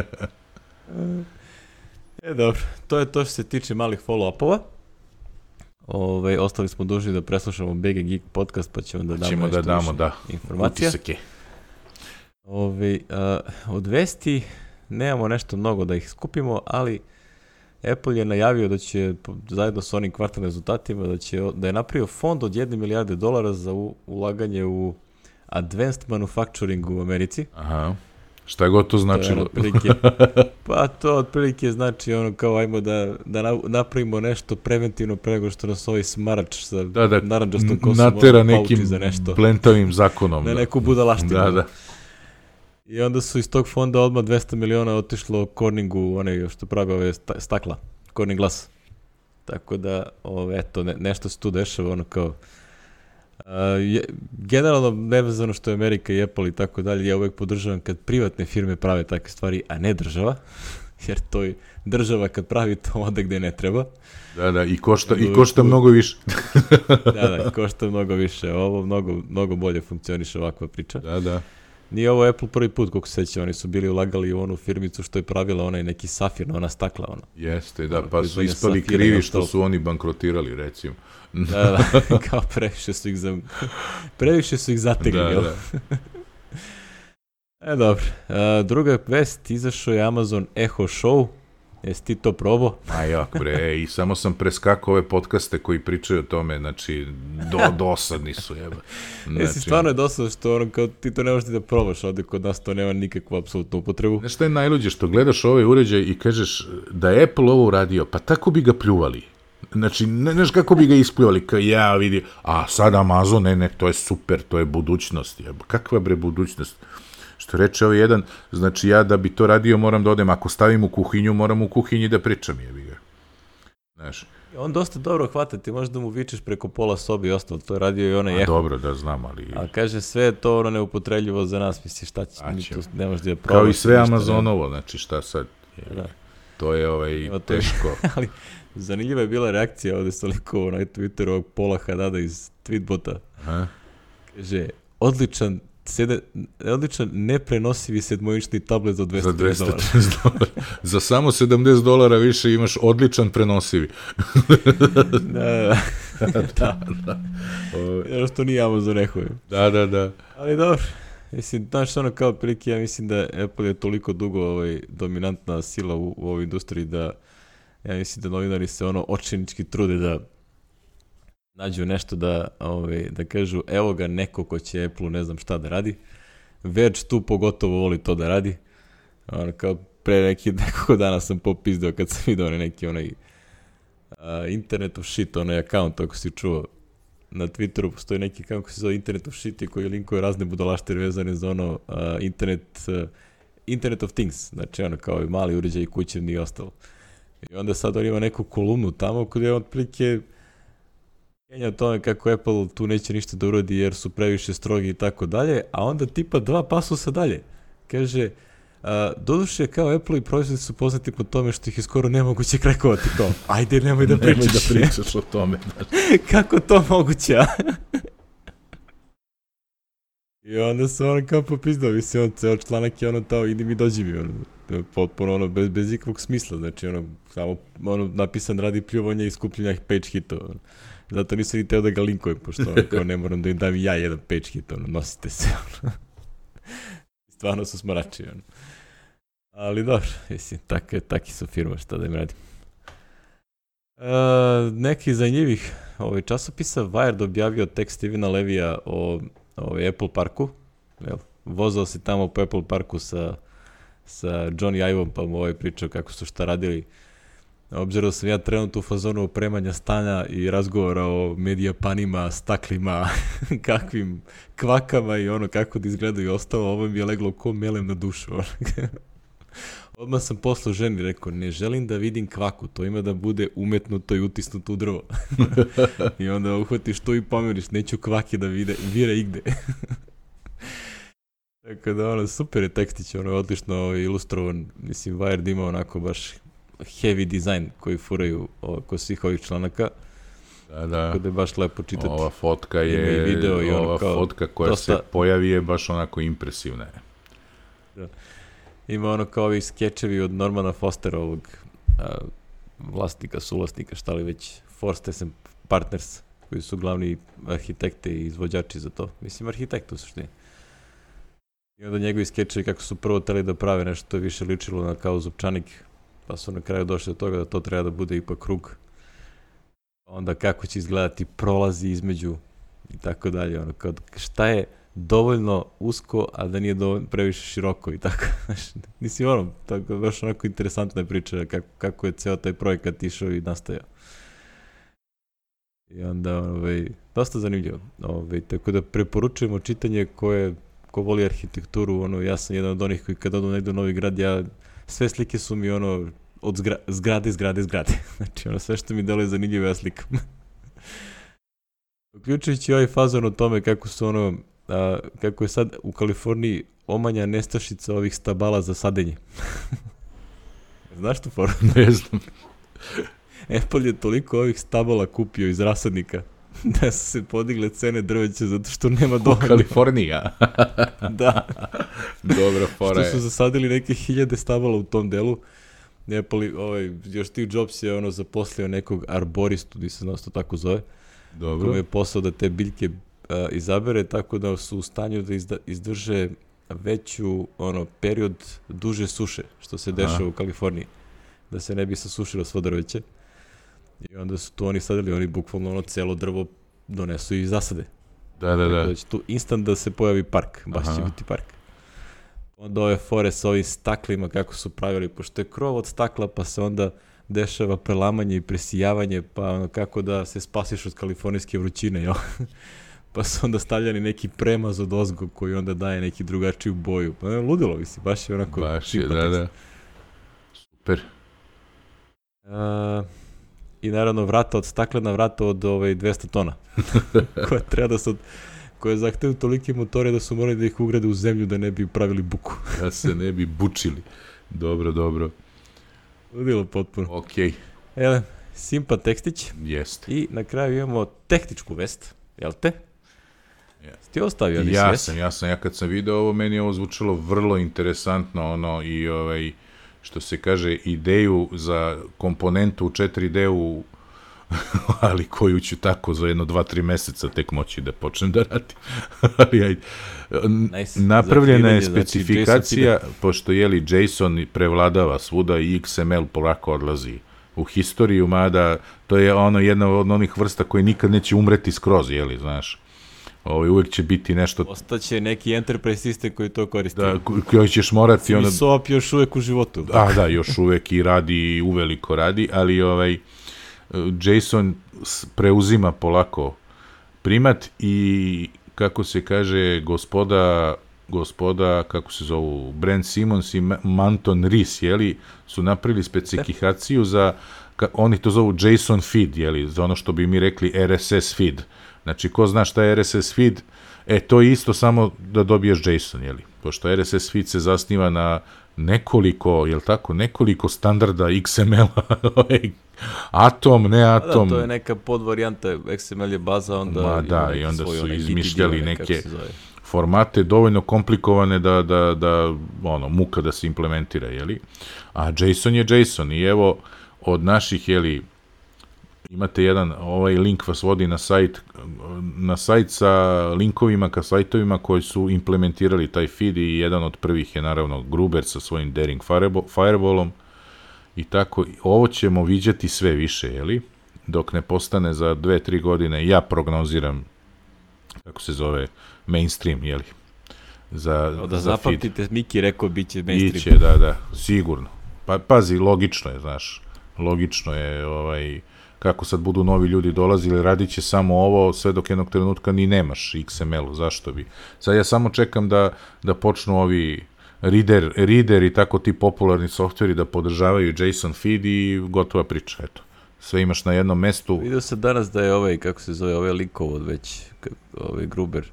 Dobro, to je to što se tiče malih follow-upova. Ostali smo dužni da preslušamo BG Geek podcast, pa ćemo da damo nešto više informacija. Utisake. Od vesti nemamo nešto mnogo da ih skupimo, ali Apple je najavio da će, zajedno s onim kvartalnim rezultatima, da je napravio fond od $1 milijarde za ulaganje u advanced manufacturing u Americi. Aha. Šta god to značilo? Pa to otprilike znači ono kao ajmo da napravimo nešto preventivno pre nego što nas ovaj smarač sa narandžastom kosom natera nekim blentavim zakonom. Na neku budalaštinu. Da. I onda su iz tog fonda odmah 200 miliona otišlo Corningu, onaj što pravi ove stakla, Corning Glass. Tako da, eto, nešto se tu dešava, ono kao... generalno, nevezano što je Amerika i Apple i tako dalje, ja uvek podržavam kad privatne firme prave takve stvari, a ne država, jer to je država kad pravi to onda gde ne treba. Da, i košta mnogo više. Da, košta mnogo više. Ovo mnogo bolje funkcioniše ovakva priča. Da. Nije ovo Apple prvi put, kako se seća, oni su bili ulagali u onu firmicu što je pravila onaj neki safir, ona stakla. Ono. Jeste, da, pa su ispali krivi što su oni bankrotirali, recimo. Da, kao previše su ih zategli. Da. Dobro, druga vest, izašao je Amazon Echo Show. Jesi ti to probao? Jak bre, i samo sam preskakao ove podcaste koji pričaju o tome, znači, dosadni su, jeba. Znači, stvarno je dosadno što ono, kao ti to ne možeš da probaš, ovde kod nas to nema nikakvu apsolutnu upotrebu. Znaš šta je najluđe, što gledaš ovaj uređaj i kažeš da je Apple ovo uradio, pa tako bi ga pljuvali. Znači, ne znaš kako bi ga ispljuvali, kao ja vidi, a sad Amazon, ne, to je super, to je budućnost, jeba. Kakva bre budućnost? Što reče ovaj jedan, znači ja da bi to radio moram da odem, ako stavim u kuhinju, moram u kuhinji da pričam, jebi ga. Znaš. On dosta dobro hvata, ti možda mu vičeš preko pola sobi i ostalo, to je radio i onaj Echo. Dobro, da znam, ali... A kaže, sve je to ono neupotrebljivo za nas, misliš, šta će, mi tu ne možeš da probaš. Kao i sve Amazonovo, znači šta sad, to je teško. Ali zanimljiva je bila reakcija ovde sa likom na Twitteru ovog Paula Haddada iz Tweetbota. Kaže, odličan neprenosivi 7-inčni tablet za $230. Za samo $70 više imaš odličan prenosivi. Da. Jer što nije Amazon Echo. Da. Ali dobro. Mislim, znaš ono kao prilike, ja mislim da Apple je toliko dugo dominantna sila u ovoj industriji da ja mislim da novinari se očinički trude da nađu nešto da kažu evo ga neko ko će Apple ne znam šta da radi. Verge tu pogotovo voli to da radi. Kao pre nekoliko dana sam popizdeo kad sam vidio neki Internet of Shit, onaj account, ako si čuo. Na Twitteru postoji neki account koji se zove Internet of Shit i koji linkuje razne budalaštine vezane za Internet of Things. Znači kao i mali uređaj kućevni i ostalo. I onda sad on ima neku kolumnu tamo kod je otprilike kenja o tome kako Apple tu neće ništa da uradi jer su previše strogi i tako dalje, a onda tipa 2 pasusa dalje. Kaže, doduše kao Apple i proizvodi su poznati po tome što ih je skoro nemoguće krekovati to. Ajde, nemoj da pričaš o tome. Kako to moguće, a? I onda se kao popizdao, mislim, ceo članak je tao, idi mi, dođi mi, potpuno bez ikakvog smisla, znači samo napisan radi pljuvanja i skupljenja page hitova. Zato nisam ni teo da ga linkujem, pošto kao ne moram da im dam ja jedan page hit, nosite se. Stvarno su smarači. Ali dobro, mislim, taki su firma, šta da im radim. Neki zanimljivih časopisa, Wired objavio tekst Stevena Levija o Apple parku. Vozao se tamo po Apple parku sa Johnny Ivom, pa mu pričao kako su šta radili. Obzirom da sam ja trenutno u fazonu opremanja stana i razgovora o medijapanima, staklima, kakvim kvakama i kako da izgledaju i ostalo, ovo mi je leglo ko melem na dušu. Odmah sam poslao ženi, rekao, ne želim da vidim kvaku, to ima da bude umetnuto i utisnuto u drvo. I onda uhvatiš to i pomeriš, neću kvake da vire igde. Tako da, super je tekstić, odlično ilustrovan, mislim, Wired ima onako baš heavy design koji furaju oko svih ovih članaka. Da. Tako da je baš lepo čitati. Ova fotka fotka koja se pojavi je baš onako impresivna. Da. Ima kao ovi skečevi od Normana Fostera, ovog vlasnika, suvlasnika, šta li već, Forsters and Partners, koji su glavni arhitekte i izvođači za to. Mislim, arhitekta u suštini. I onda njegovi skečevi kako su prvo teli da prave nešto, to je više ličilo na kao zupčanik, pa su na kraju došli do toga da to treba da bude ipak krug. Onda kako će izgledati prolazi između i tako dalje. Šta je dovoljno usko, a da nije dovoljno previše široko i tako. Nisi tako baš onako interesantna priča kako je ceo taj projekat išao i nastajao. I onda, dosta zanimljivo. Tako da preporučujemo čitanje ko voli arhitekturu, ja sam jedan od onih koji kad odu negdje u novi grad, sve slike su mi od zgrade. Znači, sve što mi deluje zanimljivo, ja slikam. Uključujući ovaj fazon o tome kako su kako je sad u Kaliforniji omanja nestašica ovih stabala za sadenje. Znaš tu foru? Ne znam. Apple je toliko ovih stabala kupio iz rasadnika da su se podigle cene drveća zato što nema dovoljno. U Kaliforniji, a? Da. Dobra fora je. Što su zasadili neke 1000 stabala u tom delu. Apple, još Steve Jobs je zaposlio nekog arboristu, gdje se to tako zove. Dobro. Kome je posao da te biljke izabere, tako da su u stanju da izdrže veću period duže suše, što se dešava u Kaliforniji, da se ne bi sasušilo svo drveće. I onda su tu oni sadili, oni bukvalno celo drvo donesu i zasade. Da. Da će tu instant da se pojavi park, baš će biti park. Onda ove fore sa ovim staklima kako su pravili, pošto je krov od stakla, pa se onda dešava prelamanje i presijavanje, pa kako da se spasiš od kalifornijske vrućine, jel? Pa su onda stavljani neki premaz od ozgo koji onda daje neki drugačiju boju. Pa ludilo mi si, baš je onako... Baš je, da. Super. I naravno staklena vrata od 200 tona. koje zahtevaju tolike motore da su morali da ih ugrade u zemlju da ne bi pravili buku. Da se ne bi bučili. Dobro. Ludilo potpuno. Okej. Simpa tekstić. Jeste. I na kraju imamo tehničku vest, jel te? Ti ostavio li ja sam. Ja kad sam video ovo, meni je ovo zvučalo vrlo interesantno, i što se kaže, ideju za komponentu u 4D-u, ali koju ću tako za 1-2-3 meseca tek moći da počnem da radim. Ali napravljena je specifikacija, pošto JSON prevladava svuda i XML polako odlazi u historiju, mada to je jedna od onih vrsta koji nikad neće umreti skroz, znaš. Uvijek će biti nešto... Ostaće neki enterprise sistem koji to koristi. Da, koji ćeš morati... SOAP još uvijek u životu. Da, još uvijek i radi, i uveliko radi, ali JSON preuzima polako primat i, kako se kaže, gospoda, kako se zovu, Brent Simons i Manton Rees, su napravili specifikaciju za, oni to zovu JSON feed, za ono što bi mi rekli RSS feed. Znači, ko zna šta je RSS feed, to je isto samo da dobiješ JSON, pošto RSS feed se zasniva na nekoliko standarda XML-a, Atom, ne Atom. Da, to je neka podvarijanta, XML je baza, onda... i onda su izmišljali neke formate dovoljno komplikovane da muka da se implementira, A JSON je JSON i evo, od naših, imate ovaj link vas vodi na sajt sa linkovima ka sajtovima koji su implementirali taj feed i jedan od prvih je naravno Gruber sa svojim Daring Fireballom i tako. Ovo ćemo viđati sve više, dok ne postane za 2-3 godine, ja prognoziram, kako se zove, mainstream, za zapamtite, Miki rekao bit će mainstream. Biće, da, sigurno. Pa pazi, logično je, znaš, kako sad budu novi ljudi dolazili, radit će samo ovo, sve dok jednog trenutka ni nemaš XML-u, zašto bi? Sad ja samo čekam da počnu ovi reader i tako ti popularni softveri da podržavaju JSON feed i gotova priča, eto. Sve imaš na jednom mestu. Vidio se danas da je kako se zove, linkovod već, Gruber,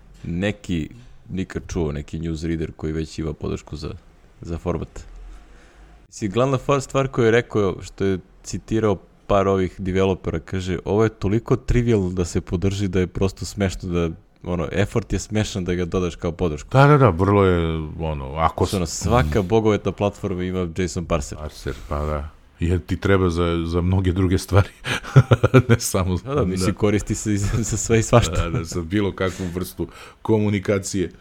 nikad čuo neki newsreader koji već ima podršku za format. Glavna stvar koju je rekao, što je citirao par ovih developera, kaže, ovo je toliko trivialno da se podrži da je prosto smešno da, effort je smešan da ga dodaš kao podršku. Da, vrlo je, ako... Svaka bogovetna platforma ima JSON parser. Pa da, jer ti treba za mnoge druge stvari, ne samo... Da, mislim, koristi se za sve i svašta. Da, za bilo kakvu vrstu komunikacije.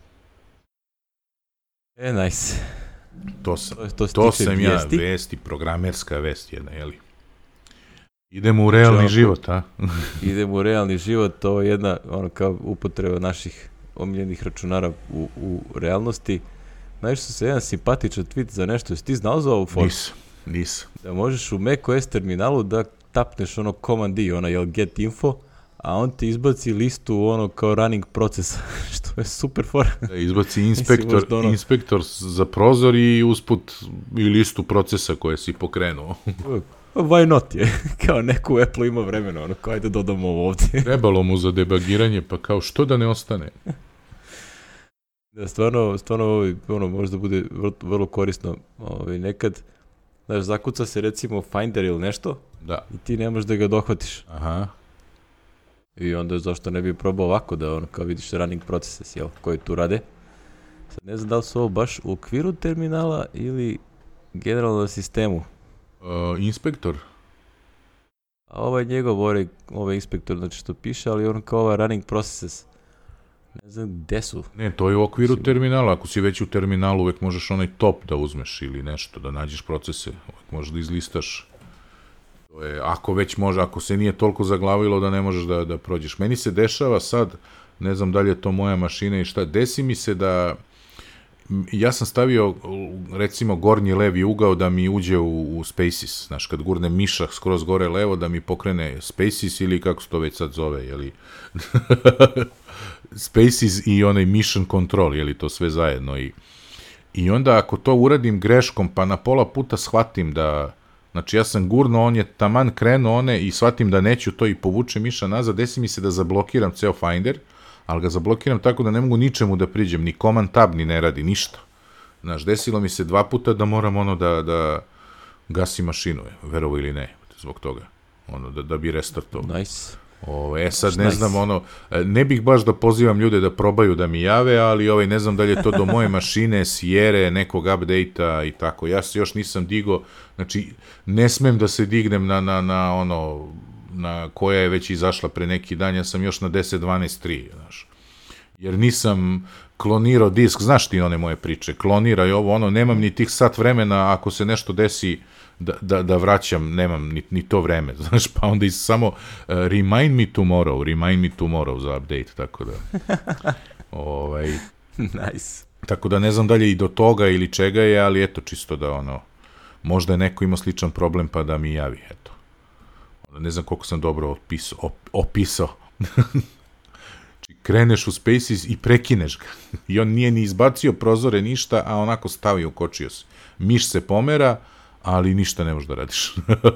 Nice. To sam ja, vesti, programerska vest jedna, Idemo u realni život, a? Idemo u realni život, to je jedna, kao upotreba naših omiljenih računara u realnosti. Znaš su se jedan simpatičan tweet za nešto, jesi ti znao za ovu foru? Nisam. Da možeš u macOS terminalu da tapneš ono Command D, get info, a on ti izbaci listu ono kao running procesa, što je super fora. Da izbaci inspektor za prozor i usput i listu procesa koje si pokrenuo. Why not je? Kao neko u Apple ima vremena, ono kao ajde dodamo ovo ovdje. Trebalo mu za debagiranje, pa kao što da ne ostane? Da, stvarno ono možda bude vrlo korisno. Nekad, znaš, zakuca se recimo Finder ili nešto, da. I ti ne možeš da ga dohvatiš. Aha. I onda zašto ne bi probao ovako da ono kao vidiš running processes, jel, koji tu rade. Sad ne znam da li su ovo baš u okviru terminala ili generalno na sistemu. Inspektor? A ovaj njegov, ovaj inspektor, znači što piše, ali on kao running processes. Ne znam gde su. Ne, to je u okviru terminala. Ako si već u terminalu, uvek možeš onaj top da uzmeš ili nešto, da nađeš procese. Uvek možeš da izlistaš. To je, ako već može, ako se nije toliko zaglavilo da ne možeš da prođeš. Meni se dešava sad, ne znam da li je to moja mašina i šta, desi mi se da ja sam stavio, recimo, gornji levi ugao da mi uđe u Spaces, znaš, kad gurne miša skroz gore levo, da mi pokrene Spaces ili kako se to već sad zove, jeli, Spaces i onaj Mission Control, jeli, to sve zajedno. I onda ako to uradim greškom, pa na pola puta shvatim da, znači ja sam gurno, on je taman krenuo i shvatim da neću to i povučem miša nazad, desi mi se da zablokiram ceo Finder, ali ga zablokiram tako da ne mogu ničemu da priđem, ni Command Tab ni ne radi, ništa. Znaš, desilo mi se 2 puta da moram da gasim mašinu, verovo ili ne, zbog toga, da bi restartovao. Nice. Sad ne znam, ne bih baš da pozivam ljude da probaju da mi jave, ali ne znam da li je to do moje mašine, Sierre, nekog update-a i tako. Ja se još nisam digao, znači ne smem da se dignem na koja je već izašla pre neki dan, ja sam još na 10.12.3, znaš. Jer nisam klonirao disk, znaš ti one moje priče, kloniraj ovo, nemam ni tih sat vremena, ako se nešto desi da vraćam, nemam ni to vreme, znaš, pa onda samo remind me tomorrow za update, tako da. Nice. Tako da ne znam da li je i do toga ili čega je, ali eto, čisto da možda je neko imao sličan problem pa da mi javi, eto. Ne znam koliko sam dobro opisao. Kreneš u Spaces i prekineš ga. I on nije ni izbacio prozore ništa, a onako stavio, ukočio se. Miš se pomera, ali ništa ne možeš da radiš.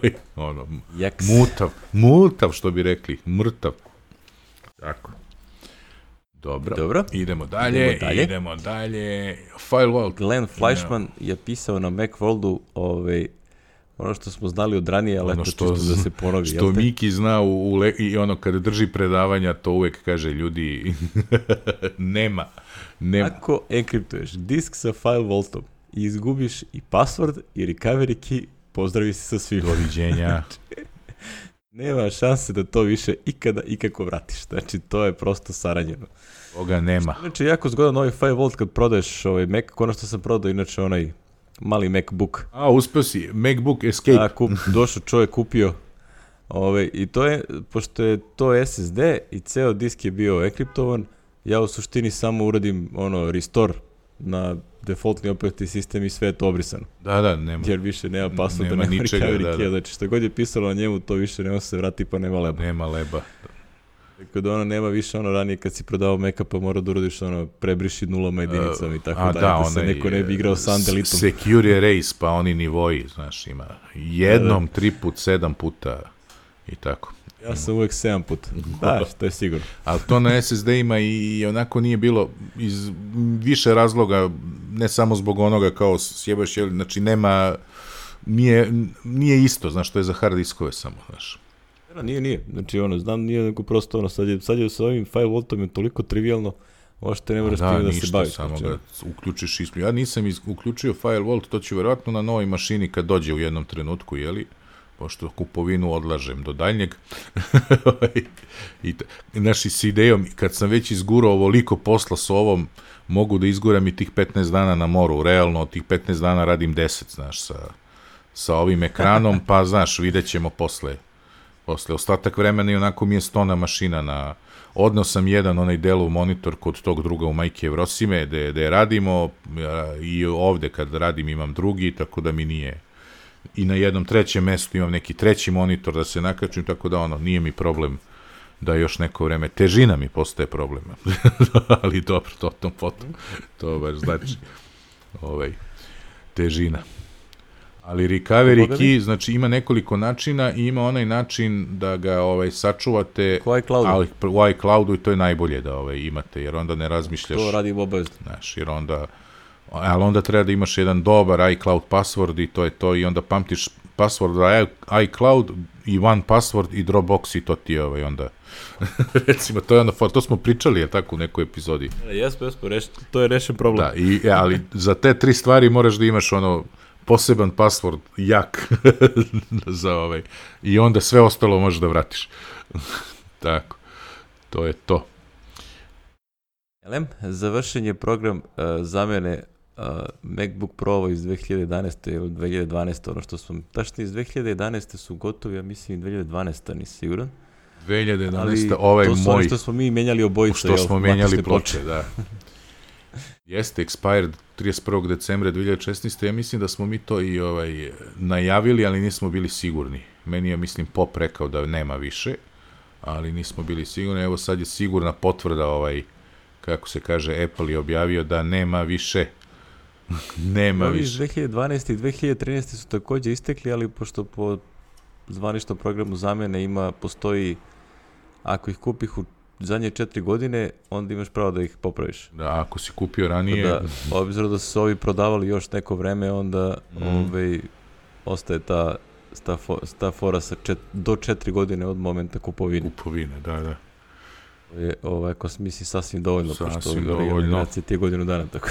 Mutav, što bi rekli, mrtav. Tako. Dobro. Idemo dalje. File Vault. Glenn Fleischman je pisao na Macworldu ono što smo znali od ranije, ali čisto da se ponovi. Što Miki zna i kada drži predavanja, to uvek kaže ljudi, nema. Ako enkriptuješ disk sa File Vaultom i izgubiš i password i recovery key, pozdravi se sa svima. Doviđenja. Nema šanse da to više ikada ikako vratiš. Znači, to je prosto saranjeno. Toga nema. Znači, jako zgodan ovaj File Vault kad prodaješ Mac, ono što sam prodao, inače onaj mali MacBook. Uspio si, MacBook Escape. Došao čovjek, kupio. I to je, pošto je to SSD i ceo disk je bio enkriptovan, ja u suštini samo uradim restore na defaultni operativni sistem i sve je to obrisano. Da, nema. Jer više nema passworda, nema recovery key, znači što god je pisalo na njemu, to više nema se vrati pa nema leba. Nema leba. Tako da nema više ranije kad si prodavao Maca pa mora da uradiš prebriši nulama jedinicama i tako da se neko ne bi igrao sa Andelitom. Secure erase, pa oni nivoji, znaš, ima jednom, 3 put, 7 puta i tako. Ja sam uvek 7 puta, to je sigurno. Ali to na SSD-ima i onako nije bilo iz više razloga, ne samo zbog onoga kao sjebaš, znači nije isto, znaš, to je za hard diskove samo, znaš. Nije, znači znam, nije nego prosto sad je sa ovim File Vaultom toliko trivialno, možete ne moraš time da se baviš. Samo ga uključiš i ja nisam uključio File Vault, to ću verovatno na novoj mašini kad dođe u jednom trenutku, pošto kupovinu odlažem do daljnjeg. Znaš, i s idejom, kad sam već izgurao ovoliko posla s ovom, mogu da izguram i tih 15 dana na moru, realno od tih 15 dana radim 10, znaš, sa ovim ekranom, pa znaš, vidjet ćemo posle Posle ostatak vremena i onako mi je stona mašina odneo sam jedan onaj delov monitor kod tog druga u Majke Evrosime, gde radimo, i ovde kad radim imam drugi, tako da mi nije. I na jednom trećem mestu imam neki treći monitor da se nakačim, tako da nije mi problem da još neko vreme. Težina mi postaje problem. Ali dobro, to tom potom. To baš znači težina. Ali recovery key, znači ima nekoliko načina i ima onaj način da ga sačuvate u iCloudu i to je najbolje da imate, jer onda ne razmišljaš. To radim obavezno. Znaš, jer onda treba da imaš jedan dobar iCloud password i to je to, i onda pamtiš password za iCloud i one password i Dropbox i to ti je onda. Recimo, to smo pričali, je tako, u nekoj epizodi. Jesmo, to je rešen problem. Da, ali za te 3 stvari moraš da imaš poseban password, jak, za i onda sve ostalo možeš da vratiš. Tako, to je to. Završen je program zamene MacBook Pro iz 2011. ili 2012. Ono što smo, tačnije iz 2011. su gotovi, ja mislim 2012. nisi siguran. 2011. ovaj moj. To su ono što smo mi menjali obojice. Što smo menjali ploče, da. Jeste expired 31. decembra 2016. Ja mislim da smo mi to i najavili, ali nismo bili sigurni. Meni je, mislim, Pop rekao da nema više, ali nismo bili sigurni. Evo sad je sigurna potvrda kako se kaže, Apple je objavio da nema više. Nema više. 2012. i 2013. su također istekli, ali pošto po zvaničnom programu zamene postoji, ako ih kupih u zadnje 4 godine, onda imaš pravo da ih popraviš. Da, ako si kupio ranije... Obzirom da su ovi prodavali još neko vreme, onda ostaje ta fora do 4 godine od momenta kupovine. Kupovine, da. Je, ako se misli sasvim dovoljno, pošto generacija ti je godinu dana, tako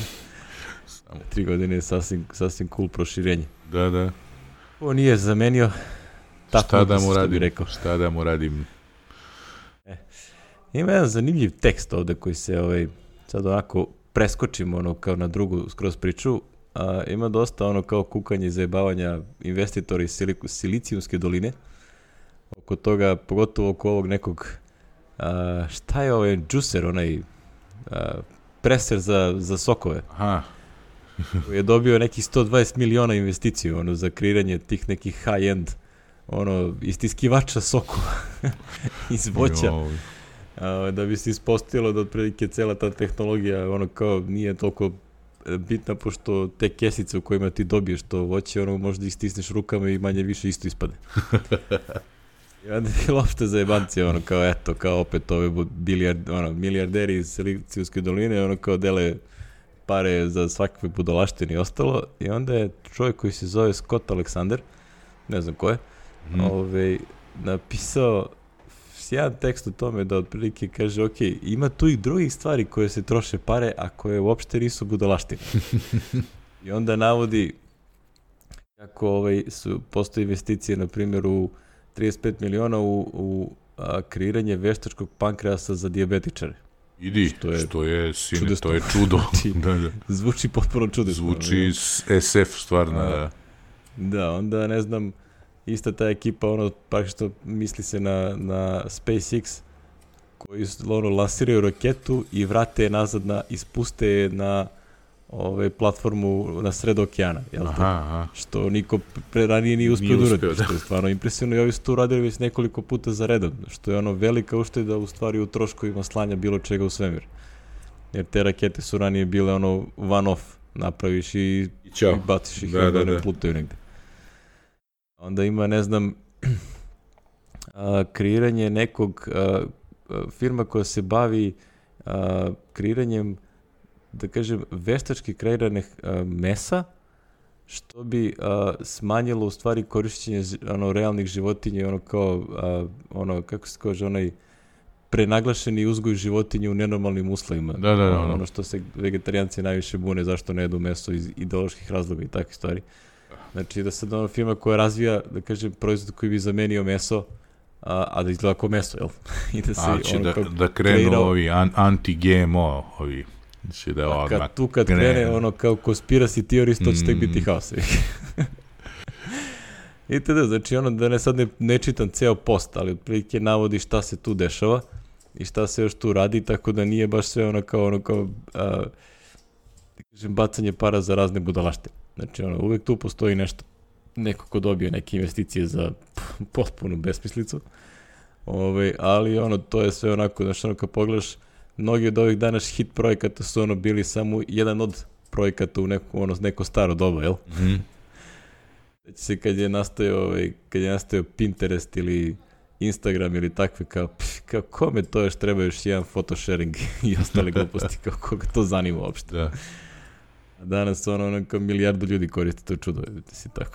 3 godine je sasvim cool proširenje. Da. Ovo nije zamenio. Šta da mu radim? Ima jedan zanimljiv tekst ovde koji se sad onako preskočimo kao na drugu skroz priču. Ima dosta kao kukanje i zajebavanja investitora iz Silicijumske doline. Oko toga, pogotovo oko ovog nekog šta je džuser, preser za sokove. Aha. Koji je dobio nekih 120 miliona investiciju za kreiranje tih nekih high-end istiskivača sokova iz voća. Da bi se ispostavilo da otprilike cela ta tehnologija kao nije toliko bitna, pošto te kesice u kojima ti dobiješ to voće, možda ih stisneš rukama i manje više isto ispade. I onda je bilo opšte za jebanci, kao opet ove milijarderi iz Silicijumske doline, kao dele pare za svakakve budalaštine i ostalo. I onda je čovjek koji se zove Scott Alexander, ne znam ko je, napisao jedan tekst o tome da otprilike kaže, ok, ima tu i drugih stvari koje se troše pare, a koje uopšte nisu budalaštine. I onda navodi kako postoje investicije, na primjer, u 35 miliona u kreiranje veštačkog pankreasa za dijabetičare. Što je čudo. Da. Zvuči potpuno čudno. Zvuči SF stvarno. Da, onda ne znam, ista ta ekipa, praktično misli se na SpaceX, koji lansiraju raketu i vrate je nazad ispuste je na platformu na sred okeana. Što niko ranije nije uspio da uradi. Što je stvarno impresivno i ovi su to uradili već nekoliko puta za redom. Što je velika ušteda u stvari u troškovima slanja bilo čega u svemir. Jer te rakete su ranije bile one off. Napraviš i baciš ih i ne plutaju negde. Onda ima, ne znam, kreiranje nekog firma koja se bavi kreiranjem, da kažem, veštački kreiranih mesa, što bi smanjilo u stvari korišćenje realnih životinja, kako se kaže, prenaglašeni uzgoj životinja u nenormalnim uslovima. Ono što se vegetarijanci najviše bune, zašto ne jedu meso iz ideoloških razloga i takve stvari. Znači da sad firma koja razvija, da kažem, proizvod koji bi zamenio meso, a da izgleda kao meso, jel? I da se da krenu ovi anti-GMO, ovi. Znači da odmah kad krene kao conspiracy theorist, to će tek biti haos. itd. Znači ono da sad ne čitam ceo post, ali otprilike navodi šta se tu dešava i šta se još tu radi, tako da nije baš sve ono kao bacanje para za razne budalaštine. Znači uvek tu postoji nešto, neko ko dobije neke investicije za potpunu besmislicu, ali to je sve onako, znači kad pogledaš, mnogi od ovih danas hit projekata su bili samo jedan od projekata u neko staro doba, jel? Znači se kad je nastajao Pinterest ili Instagram ili takve kao kome to još treba još jedan photosharing i ostale gluposti, kao koga to zanima uopšte. Da. A danas kao milijardu ljudi koriste to čudo, vidite si tako.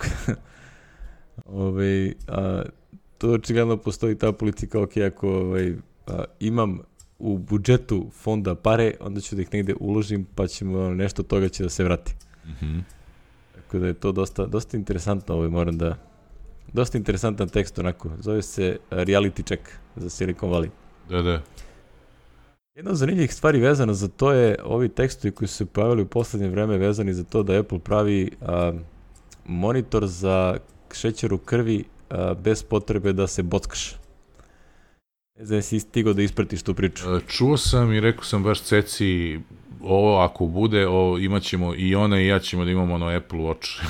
To očigledno postoji ta politika, ako imam u budžetu fonda pare, onda ću da ih negde uložim, pa ćemo nešto od toga će da se vrati. Tako da je to dosta interesantno, moram da... Dosta interesantan tekst, onako. Zove se Reality Check za Silicon Valley. Da. Jedna od zanimljivih stvari vezana za to je ovi tekstovi koji su se pojavili u poslednje vreme vezani za to da Apple pravi monitor za šećer u krvi bez potrebe da se bockaš. Ne znam, si stigao da ispratiš tu priču. Čuo sam i rekao sam baš Ceci, ovo ako bude, imat ćemo i ona i ja ćemo da imamo Apple Watch.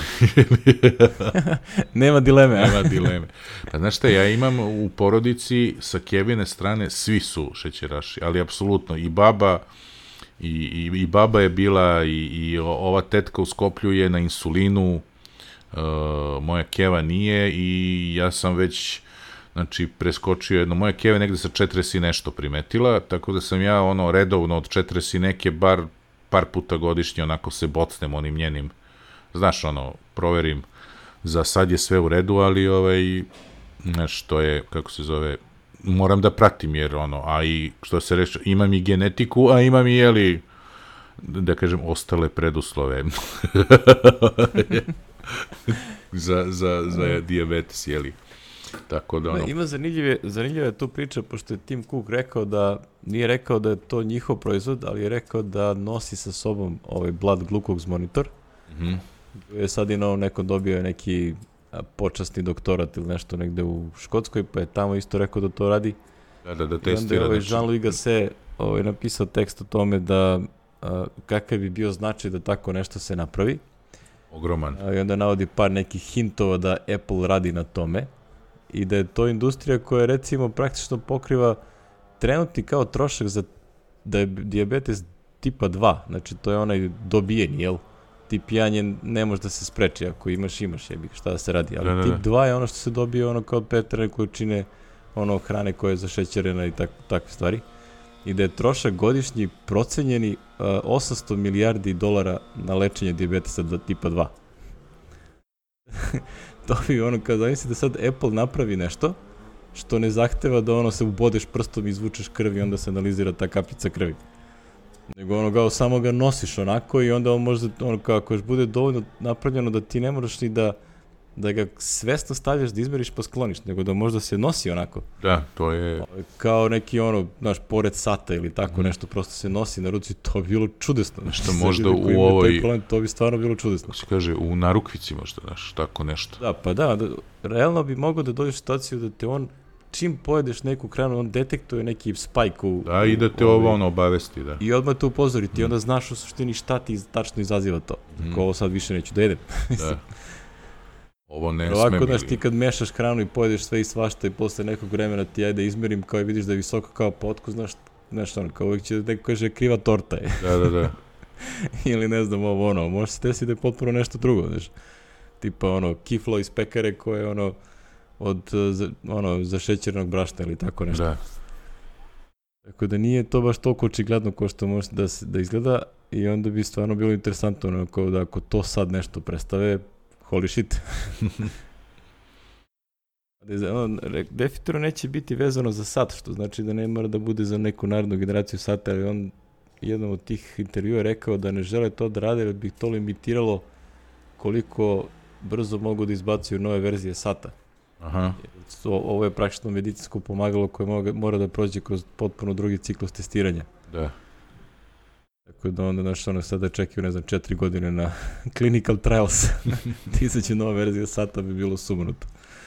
Nema dileme. Nema dileme. Pa znaš šta, ja imam u porodici sa Kevine strane, svi su šećeraši, ali apsolutno, i baba, i baba je bila, i ova tetka u Skoplju je na insulinu, moja Keva nije, i ja sam već preskočio jedno, moja Keva negde sa 40 i nešto primetila, tako da sam ja redovno od 40 i neke par puta godišnje onako se bocnem onim njenim, znaš, proverim, za sad je sve u redu, ali znaš, to je, kako se zove, moram da pratim, jer a i, što se reče, imam i genetiku, a imam i, da kažem, ostale preduslove za dijabetes, Tako da Ima zanimljiva tu priča, pošto je Tim Cook rekao da, nije rekao da je to njihov proizvod, ali je rekao da nosi sa sobom ovaj blood glucose monitor. Je sad neko dobio neki počasni doktorat ili nešto negde u Škotskoj, pa je tamo isto rekao da to radi. Da testira. I onda je Jean-Louis Gasset napisao tekst o tome da kakav bi bio značaj da tako nešto se napravi. Ogroman. I onda navodi par nekih hintova da Apple radi na tome. I da je to industrija koja recimo praktično pokriva trenutni kao trošak da je dijabetes tipa 2, znači to je onaj dobijen, jel? Tip 1 ne može da se spreči, ako imaš, šta da se radi, ali tip 2 je ono što se dobije kao preterane količine hrane koja je zašećerena i takve stvari. I da je trošak godišnji procenjeni $800 milijardi na lečenje dijabetesa tipa 2. To bi kao zamisli da sad Apple napravi nešto što ne zahteva da se ubodeš prstom i izvučeš krv i onda se analizira ta kapljica krvi. Nego samo ga nosiš onako i onda on može, ako još bude dovoljno napravljeno da ti ne moraš ni da ga svesno stavljaš da izmeriš pa skloniš, nego da možda se nosi onako. Da, to je... Kao neki pored sata ili tako nešto, prosto se nosi na ruci, to bi bilo čudesno. Što možda u ovoj... To bi stvarno bilo čudesno. Se kaže, u narukvici možda, tako nešto. Da, pa da, realno bi mogao da dođeš u situaciju da te on, čim pojedeš neku hranu, on detektuje neki spike u... Da, i da te ovo obavesti, da. I odmah te upozori, ti onda znaš u suštini šta ti tačno izaziva to. Ako ovo sad više neću da jedem. Da. Ovo ne smem. Ovako, znaš, ti kad mešaš hranu i pojedeš sve i svašta i posle nekog vremena ti ajde izmerim kao i vidiš da je visoko kao potku, znaš, kao uvijek će neko kaže kriva torta je. Da. Ili ne znam može se desiti da je potpuno nešto drugo, znaš. Tipa kiflo iz pekare koje od zašećerenog brašna ili tako nešto. Da. Tako da nije to baš toliko očigledno kao što može da izgleda i onda bi stvarno bilo interesantno da ako to sad nešto predstave, holy shit. Definitivno neće biti vezano za sat, što znači da ne mora da bude za neku narednu generaciju sata, ali on jednom od tih intervjua rekao da ne žele to da rade, jer bi to limitiralo koliko brzo mogu da izbacuju nove verzije sata. Aha. Ovo je praktično medicinsko pomagalo koje mora da prođe kroz potpuno drugi ciklus testiranja. Da. Tako da onda, sada čekaju, 4 godine na clinical trials, da izađe nova verzija sata, bi bilo sumanuto.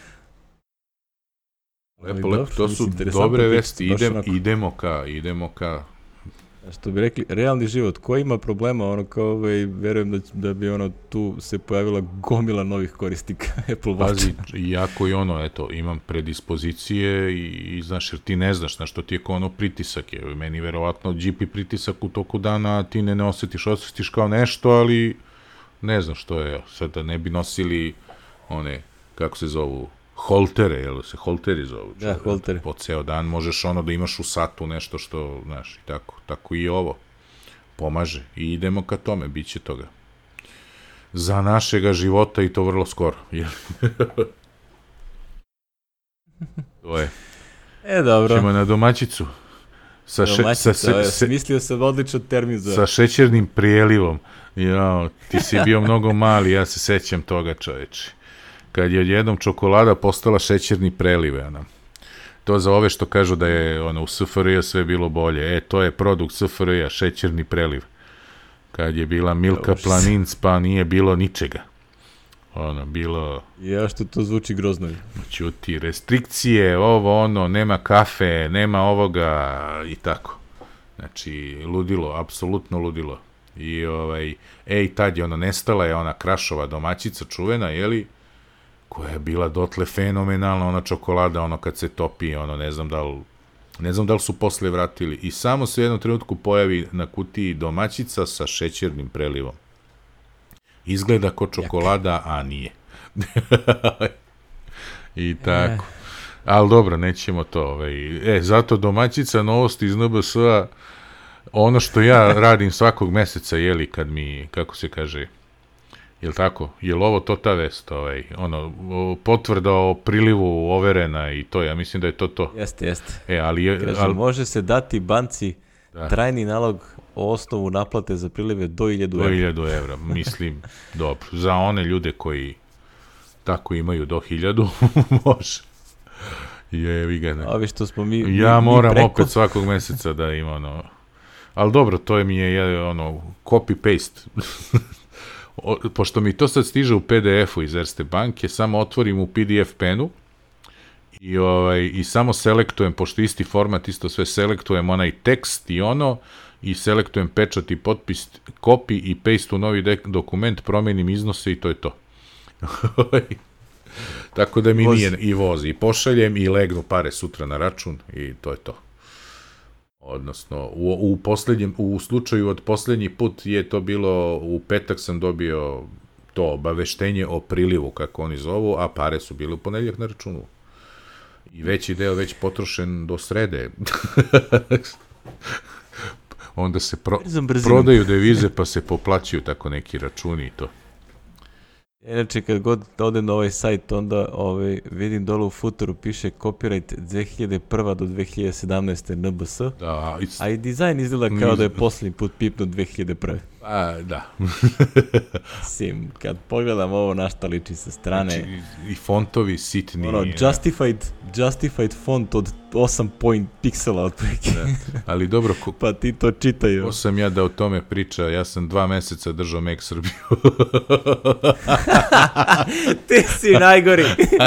Lepo, to su dobre vesti, idemo ka... Što bi rekli, realni život, ko ima problema, verujem da bi tu se pojavila gomila novih korisnika Apple Watcha. Pazi, iako i imam predispozicije i znaš, jer ti ne znaš na što ti je pritisak je, meni verovatno GP pritisak u toku dana, ti ne osjetiš kao nešto, ali ne znam što je, sad da ne bi nosili one, kako se zovu, holtere, jel se holteri zovu? Da, holtere. Po ceo dan možeš da imaš u satu nešto što, znaš, i tako i ovo. Pomaže. I idemo ka tome, bit će toga. Za našega života i to vrlo skoro. To je. Dobro. Ćemo na domaćicu. Mislio sam odličan termin za... Sa šećernim prijelivom. Ti si bio mnogo mali, ja se sećam toga, čoveče. Kad je odjednom čokolada postala šećerni preliv, to za ove što kažu da je u SFRJ sve bilo bolje, to je produkt SFRJ, šećerni preliv. Kad je bila Milka Planinc, pa nije bilo ničega. Bilo... Ja, što to zvuči grozno. Ćuti, restrikcije, nema kafe, nema ovoga i tako. Znači, ludilo, apsolutno ludilo. I tad je nestala je ona Krašova domaćica čuvena, koja je bila dotle fenomenalna, ona čokolada, kad se topi, ne znam da li su posle vratili. I samo se u jednom trenutku pojavi na kutiji domaćica sa šećernim prelivom. Izgleda ko čokolada, a nije. I tako. Ali dobro, nećemo to. Zato domaćica, novosti iz NBS-a, ono što ja radim svakog meseca, kad mi, kako se kaže, jel tako? Jel ovo to ta vest? Potvrda o prilivu overena i to, ja mislim da je to. Jeste. Ali može se dati banci trajni nalog o osnovu naplate za prilive do 1000 evra. Do 1000 evra, mislim, dobro. Za one ljude koji tako imaju do 1000, može. Jevi ga, ne. Ovi što smo mi ja moram opet svakog meseca da ima ali dobro, to mi je copy-paste. Pošto mi to sad stiže u PDF-u iz Erste banke, samo otvorim u PDF penu i samo selektujem, pošto isti format, isto sve selektujem onaj tekst i selektujem pečat i potpis, copy i paste u novi dokument, promenim iznose i to je to. Tako da mi nije i vozi, i pošaljem i legnu pare sutra na račun i to je to. Odnosno, u slučaju od posljednji put je to bilo, u petak sam dobio to obaveštenje o prilivu, kako oni zovu, a pare su bile u ponedjeljak na računu. I veći deo već potrošen do srede. Onda se prodaju devize pa se poplaćuju tako neki računi i to. Inače, kad god odem na ovaj sajt, onda vidim dole u footeru piše copyright 2001. do 2017. NBS, a i dizajn izgleda kao da je posljednji put pipnut 2001. Da. Kad pogledam ovo na šta liči sa strane... Znači, i fontovi sitni... Justified font od 8 point piksela otprilike. Ali dobro... Pa ti to čitaju. Ko sam ja da o tome priča, ja sam 2 meseca držao Mac Srbiju. Ti si najgori.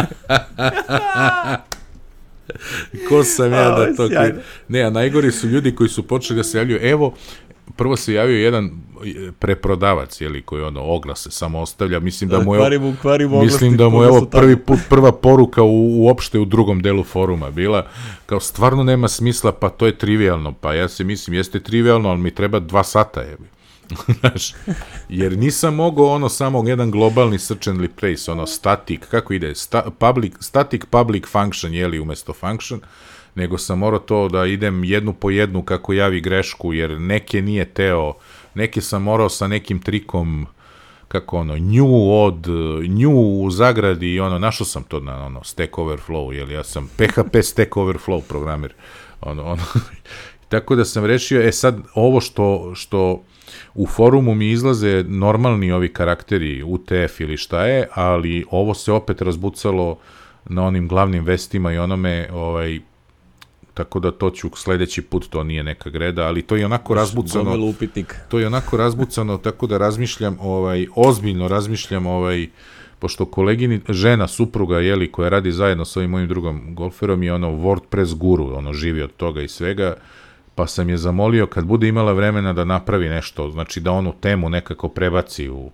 Ko sam ja da to... Ne, a najgori su ljudi koji su počeli da se javljaju. Evo, prvo se javio jedan preprodavac, koji oglase samo ostavlja, mislim da mu je ovo prva poruka uopšte u drugom delu foruma bila, kao stvarno nema smisla, pa to je trivialno, pa ja se mislim, jeste trivialno, ali mi treba 2 sata, znaš, jer nisam mogao samo jedan globalni search and replace, static, kako ide, static public function, umesto function, nego sam morao to da idem jednu po jednu kako javi grešku, jer neke nije teo, neke sam morao sa nekim trikom, kako nju u zagradi i našao sam to na Stack Overflow, ja sam PHP Stack Overflow programer, tako da sam rešio, sad ovo što u forumu mi izlaze normalni ovi karakteri, UTF ili šta je, ali ovo se opet razbucalo na onim glavnim vestima i tako da to ću sledeći put, to nije neka greda, ali to je onako razbucano. To je onako razbucano, tako da razmišljam, ozbiljno razmišljam, pošto kolegini, žena, supruga, koja radi zajedno s ovim mojim drugom golferom, je WordPress guru, živi od toga i svega, pa sam je zamolio kad bude imala vremena da napravi nešto, znači da onu temu nekako prebaci u,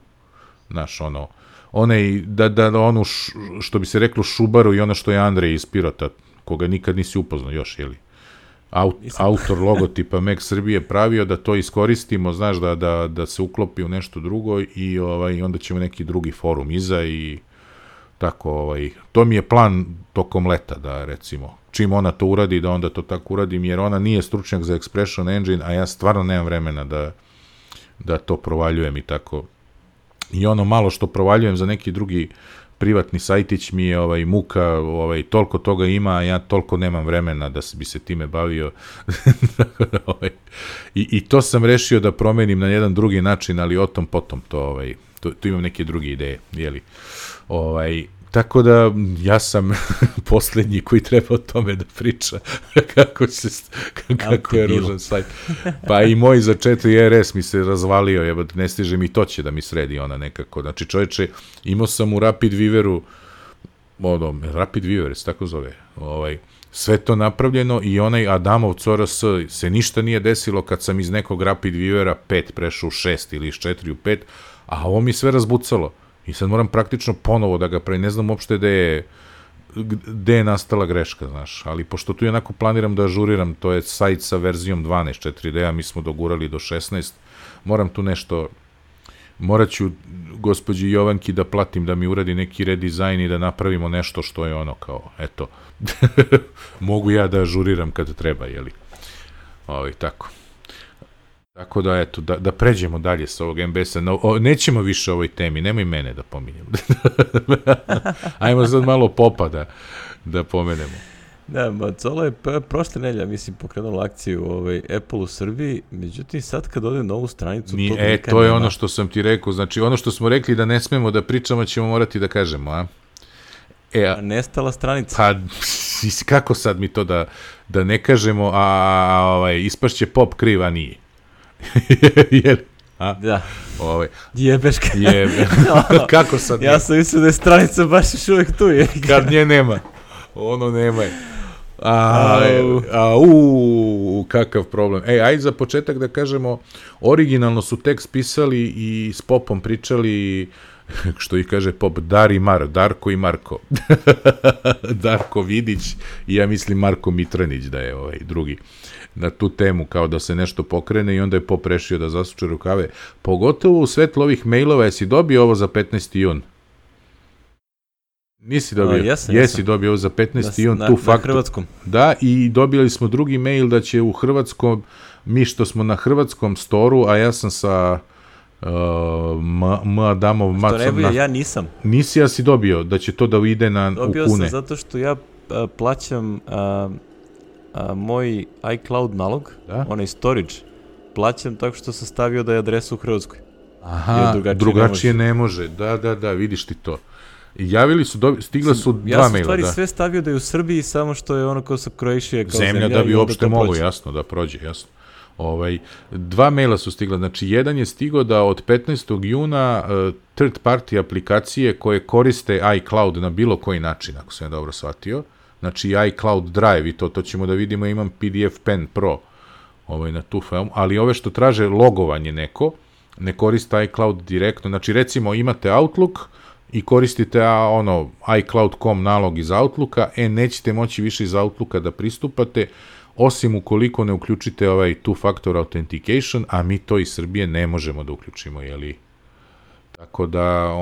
da onu, što bi se reklo, šubaru i ono što je Andrej iz Pirota, koga nikad nisi upoznao još, autor logotipa Mac Srbije pravio, da to iskoristimo, znaš, da se uklopi u nešto drugo i onda ćemo neki drugi forum iza i tako, to mi je plan tokom leta, da recimo, čim ona to uradi, da onda to tako uradim, jer ona nije stručnjak za Expression Engine, a ja stvarno nemam vremena da to provaljujem i tako. I ono malo što provaljujem za neki drugi privatni sajtić mi je muka, toliko toga ima, a ja toliko nemam vremena da bi se time bavio. I to sam rešio da promenim na jedan drugi način, ali o tom potom, tu imam neke druge ideje, jeli. Tako da ja sam poslednji koji treba o tome da priča kako je ružan sajt. Pa i moj za 4RS mi se razvalio, ne stiže mi, to će da mi sredi ona nekako. Znači čoveče, imao sam u Rapid Weaveru, Rapid Weaver se tako zove, sve to napravljeno i onaj Adamov CRS se ništa nije desilo kad sam iz nekog Rapid Weavera 5 prešao u 6 ili iz 4 u 5, a ovo mi sve razbucalo. I sad moram praktično ponovo da ga ne znam uopšte gde je nastala greška, znaš, ali pošto tu jednako planiram da ažuriram, to je sajt sa verzijom 12 4D-a, mi smo dogurali do 16, moram tu nešto, morat ću gospođi Jovanki da platim da mi uradi neki redizajn i da napravimo nešto što je eto, mogu ja da ažuriram kad treba, jeli, tako. Tako da, eto, da pređemo dalje sa ovog MBS-a. Nećemo više o ovoj temi, nemoj mene da pominjem. Ajmo sad malo Popa da pomenemo. Da, Macolo je prošle nedelje, mislim, pokrenula akciju Apple u Srbiji, međutim sad kad ode na ovu stranicu... To je ono što sam ti rekao, znači ono što smo rekli da ne smemo da pričamo, ćemo morati da kažemo, a? Nestala stranica. Pa, kako sad mi to da ne kažemo, a ispašće Pop kriv, a nije. Da. Jebeška. Kako sad? Ja sam mislio da je stranica baš još uvijek tu. Kad nje nema. Ono nema je. Kakav problem. Ajde za početak da kažemo, originalno su tekst pisali i s Popom pričali, što ih kaže Pop, Darko i Marko. Darko Vidić i ja mislim Marko Mitranić da je drugi. Na tu temu, kao da se nešto pokrene i onda je Pop rešio da zasuče rukave. Pogotovo u svetlu ovih mailova, jesi dobio ovo za 15. jun? Nisi dobio? Jesi dobio ovo za 15. jun, tu faktu. Na hrvatskom. Da, i dobili smo drugi mail da će u hrvatskom, mi što smo na hrvatskom storu, a ja sam sa Adamov Macom. Što ne ja nisam. Nisi, ja si dobio da će to da ide u kune. Dobio sam zato što ja plaćam... moj iCloud nalog, onaj storage, plaćam tako što sam stavio da je adresa u Hrvatskoj. Aha, drugačije ne može. Da, vidiš ti to. Javili su, stigla su dva maila. Ja sam stvari sve stavio da je u Srbiji, samo što je ono kao sa Croatia kao zemlja da bi uopšte moglo, jasno, da prođe, jasno. Dva maila su stigla, znači jedan je stigao da od 15. juna third party aplikacije koje koriste iCloud na bilo koji način, ako sam je dobro shvatio, znači iCloud Drive i to ćemo da vidimo, imam PDF Pen Pro na tu filmu, ali ove što traže logovanje neko, ne koriste iCloud direktno, znači recimo imate Outlook i koristite iCloud.com nalog iz Outlooka, nećete moći više iz Outlooka da pristupate, osim ukoliko ne uključite two-factor authentication, a mi to iz Srbije ne možemo da uključimo, jeli? Tako da,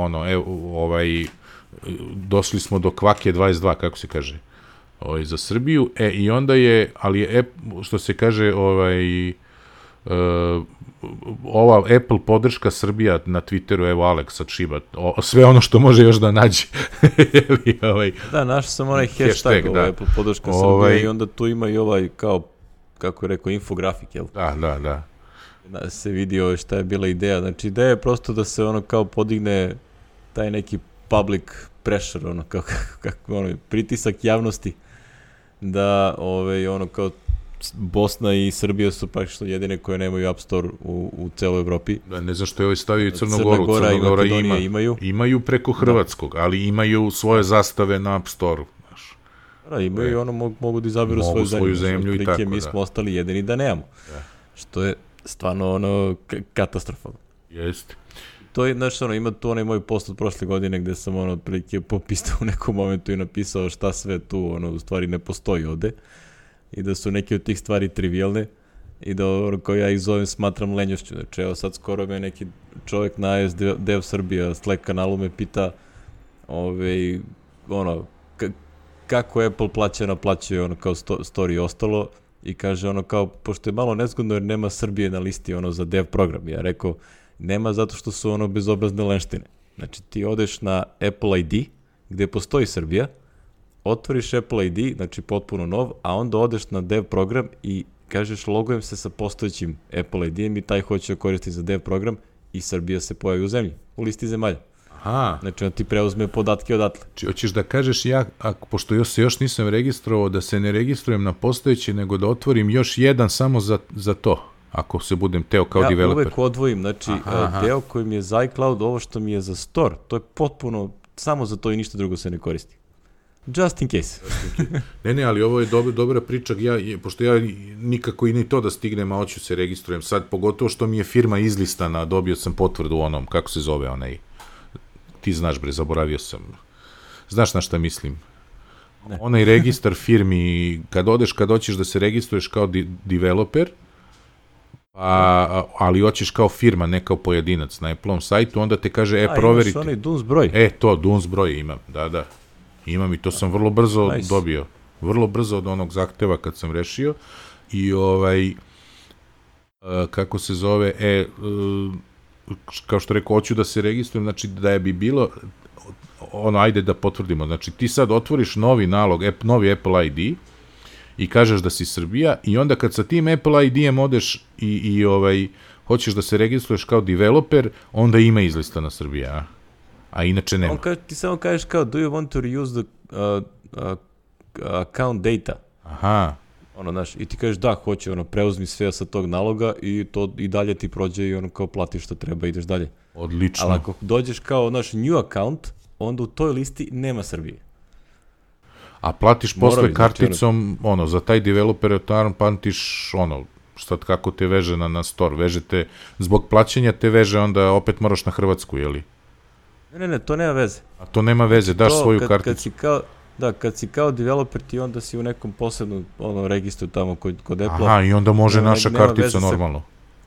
došli smo do kvake 22, kako se kaže, za Srbiju, i onda je, ali je, što se kaže, ova Apple podrška Srbija na Twitteru, evo Aleksa Čiba, sve ono što može još da nađe. Da, našao sam onaj hashtag Apple podrška Srbija i onda tu ima i kao, kako je rekao, infografik, jel? Da. Da se vidio šta je bila ideja, znači ideja je prosto da se kao podigne taj neki public pressure, pritisak javnosti, da ono kao Bosna i Srbija su praktično jedine koje nemaju App Store u celoj Evropi. Da, ne znam što je ovaj stavio i Crnogoru. Crna Gora i imaju preko hrvatskog, ali imaju svoje zastave na App Store. Da, imaju i ono mogu da izabiru svoju zemlju i tako, mi smo ostali jedini da nemamo. Što je stvarno ono katastrofalno. Jeste. To je, znaš, ima tu onaj moj post od prošle godine gde sam otprilike popistao u nekom momentu i napisao šta sve tu u stvari ne postoji ovde i da su neke od tih stvari trivialne i da kao ja ih zovem smatram lenjošću. Znači, evo sad skoro me neki čovjek na AS Dev Srbija Slack kanalu me pita kako Apple naplaćuje kao story i ostalo i kaže kao, pošto je malo nezgodno jer nema Srbije na listi za dev program. Ja rekao, nema zato što su bezobrazne lenštine. Znači ti odeš na Apple ID gde postoji Srbija, otvoriš Apple ID, znači potpuno nov, a onda odeš na dev program i kažeš logujem se sa postojećim Apple ID-em i taj hoće koristiti za dev program i Srbija se pojavi u zemlji, u listi zemalja. Aha. Znači on ti preuzme podatke odatle. Hoćeš da kažeš pošto se još nisam registrovao, da se ne registrujem na postojeći, nego da otvorim još jedan samo za to, ako se budem teo kao developer. Ja uvek odvojim, znači deo koji mi je za iCloud, ovo što mi je za store, to je potpuno samo za to i ništa drugo se ne koristi. Just in case. Ne, ali ovo je dobra priča, pošto ja nikako i ni to da stignem, a hoću se registrujem sad, pogotovo što mi je firma izlistana, dobio sam potvrdu onom, kako se zove onaj, ti znaš bre, zaboravio sam, znaš na šta mislim? Ne. Onaj registar firmi, kad hoćeš da se registruješ kao developer, ali hoćeš kao firma, ne kao pojedinac na Apple-om sajtu, onda te kaže, proverite. Imaš onaj DUNS broj. To, DUNS broj imam, da. Imam i to sam vrlo brzo dobio. Vrlo brzo od onog zahteva kad sam rešio. I kako se zove, kao što rekao, hoću da se registrujem, znači da bi bilo, ajde da potvrdimo, znači ti sad otvoriš novi nalog, novi Apple ID i kažeš da si Srbija i onda kad sa tim Apple ID-em odeš i hoćeš da se registruješ kao developer, onda ima izlistana Srbija, a inače nema. Ti samo kažeš kao, do you want to reuse the account data? Aha. I ti kažeš da, hoće, preuzmi sve sa tog naloga i to i dalje ti prođe i kao platiš što treba i ideš dalje. Odlično. Ali ako dođeš kao new account, onda u toj listi nema Srbije. A platiš posle karticom, za taj developer platiš sad kako te veže na store, veže te, zbog plaćanja te veže, onda opet moraš na Hrvatsku, jeli? Ne, to nema veze. A to nema veze, daš svoju karticu. Kad si kao developer ti onda si u nekom posebnom registru tamo kod Apple. Aha, i onda može naša kartica normalno.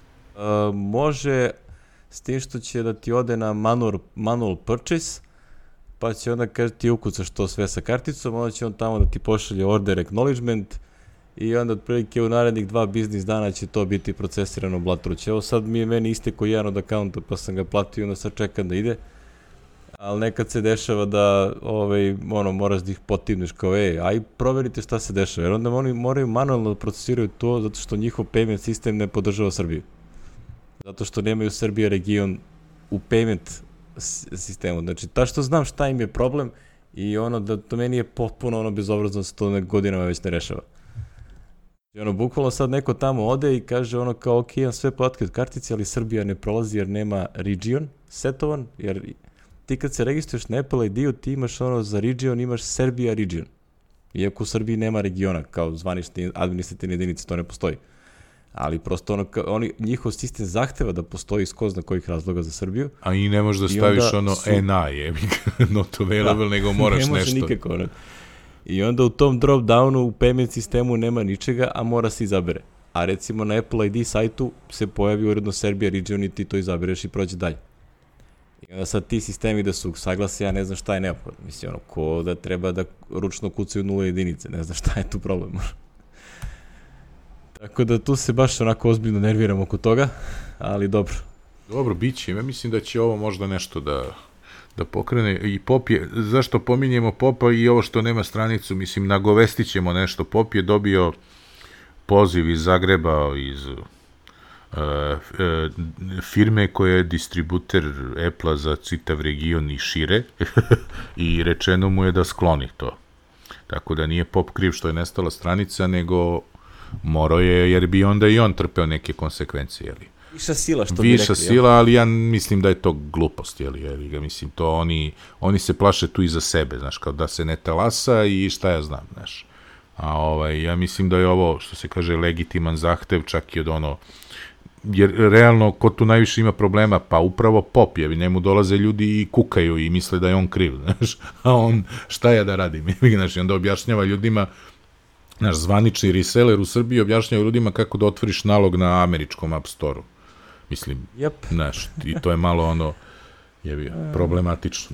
Može, s tim što će da ti ode na manual purchase, pa će onda ti ukucaš to sve sa karticom, onda će on tamo da ti pošalje order acknowledgement i onda otprilike u narednih 2 biznis dana će to biti procesirano u Blatruć. Evo sad meni isteko jedan od akaunta pa sam ga platio, onda sad čekam da ide. Ali nekad se dešava da moraš da ih potivneš kao aj proverite šta se dešava, jer onda oni moraju manualno da procesiraju to zato što njihov payment sistem ne podržava Srbiju. Zato što nemaju Srbija region u payment sistemu. Znači, što znam šta im je problem i da to meni je potpuno bezobrazno se to godinama već ne rešava. I bukvalno sad neko tamo ode i kaže kao ok, imam sve podatke od kartice, ali Srbija ne prolazi jer nema region setovan, jer ti kad se registruješ na Apple ID-u, ti imaš za region, imaš Serbia region. Iako u Srbiji nema regiona, kao zvanične administrativne jedinice, to ne postoji. Ali prosto njihov sistem zahteva da postoji iz ko zna kojih razloga za Srbiju. A i ne možeš da staviš NA, not available, nego moraš nešto. Ne može nikako. I onda u tom drop-downu u payment sistemu nema ničega, a mora se izabere. A recimo na Apple ID sajtu se pojavi uredno Serbia region i ti to izabereš i prođe dalje. I onda sad ti sistemi da su saglasi, ja ne znam šta je neophodno. Mislim, ko da treba da ručno kucaju 0 jedinice, ne znam šta je tu problem. Tako da tu se baš ozbiljno nerviram oko toga, ali dobro. Dobro, bit će. Ja mislim da će ovo možda nešto da pokrene. I Pop je, zašto pominjemo Popa i ovo što nema stranicu, mislim, nagovestit ćemo nešto. Pop je dobio poziv iz Zagreba, iz firme koja je distributer Apple-a za citav region i šire i rečeno mu je da skloni to. Tako da nije Pop kriv što je nestala stranica, nego morao je, jer bi onda i on trpeo neke konsekvencije, jeli. Viša sila, što bi rekli. Viša sila, ali ja mislim da je to glupost, jeli, mislim, to oni se plaše tu i za sebe, znaš, kao da se ne talasa i šta ja znam, znaš. A ja mislim da je ovo, što se kaže, legitiman zahtev, čak i od jer realno, ko tu najviše ima problema, pa upravo Pop, jer njemu dolaze ljudi i kukaju i misle da je on kriv, znaš, a on, šta ja da radim, znaš, i onda objašnjava ljudima, naš zvanični reseller u Srbiji objašnjava ljudima kako da otvoriš nalog na američkom App Store-u. Mislim, znaš, i to je malo problematično.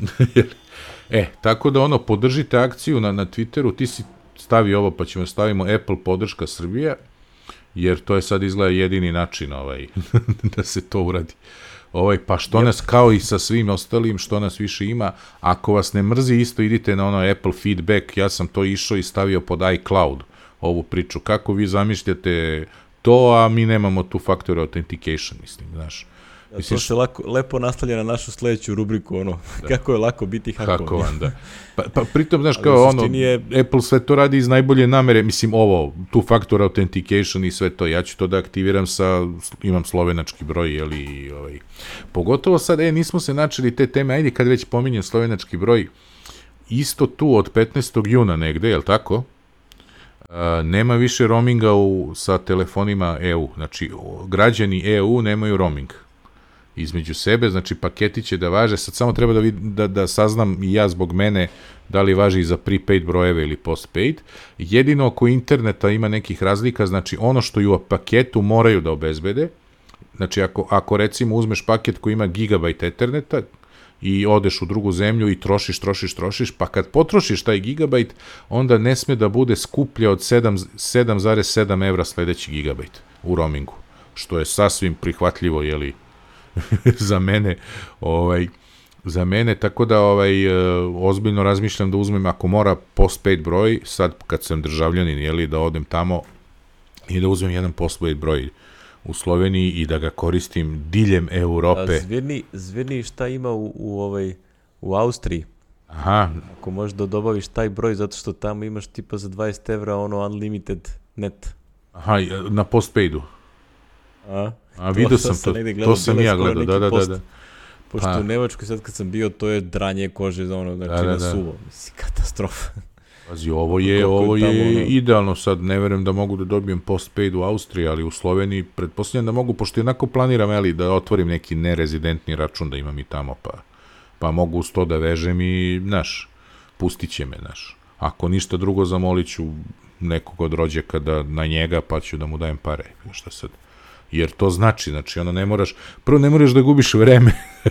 Tako da podržite akciju na Twitteru, ti si stavio ovo, pa ćemo stavimo Apple podrška Srbija, jer to je sad izgleda jedini način da se to uradi. Pa što nas, kao i sa svim ostalim, što nas više ima, ako vas ne mrzi, isto idite na Apple feedback, ja sam to išao i stavio pod iCloud, ovu priču, kako vi zamišljate to, a mi nemamo tu factor authentication, mislim, znaš. To se lepo nastavlja na našu sledeću rubriku, kako je lako biti hakovan. Hakovan, da. Pa pritom, znaš, kao Apple sve to radi iz najbolje namere, mislim, tu factor authentication i sve to, ja ću to da aktiviram imam slovenački broj, jeli, pogotovo sad, nismo se načeli te teme, ajde kad već pominjem slovenački broj, isto tu od 15. juna negde, jel tako? Nema više roaminga sa telefonima EU, znači građani EU nemaju roaming između sebe, znači paketi će da važe, sad samo treba da saznam i ja zbog mene da li važi i za prepaid brojeve ili postpaid, jedino oko interneta ima nekih razlika, znači ono što i u paketu moraju da obezbede, znači ako recimo uzmeš paket koji ima gigabajt etherneta i odeš u drugu zemlju i trošiš, pa kad potrošiš taj gigabajt, onda ne sme da bude skuplje od 7,7 evra sledeći gigabajt u roamingu, što je sasvim prihvatljivo, jeli, za mene, tako da ozbiljno razmišljam da uzmem, ako mora postpaid broj, sad kad sam državljanin, jeli, da odem tamo i da uzmem jedan postpaid broj u Sloveniji i da ga koristim diljem Europe. Zvirni šta ima u Austriji. Aha. Ako možeš da dobaviš taj broj, zato što tamo imaš tipa za 20 evra unlimited net. Aha, na postpaidu. A vidio sam to sam ja gledao, da. Pošto u Nemačkoj sad kad sam bio, to je dranje kože za znači na suvo, mislim, katastrofa. Pazi, ovo je idealno sad, ne verujem da mogu da dobijem postpaid u Austriji, ali u Sloveniji pretpostavljam da mogu, pošto jednako planiram, da otvorim neki nerezidentni račun da imam i tamo, pa mogu uz to da vežem i, znaš, pustit će me, znaš. Ako ništa drugo, zamolit ću nekog od rođaka na njega, pa ću da mu dajem pare, šta sad. Jer to znači, ne moraš da gubiš vreme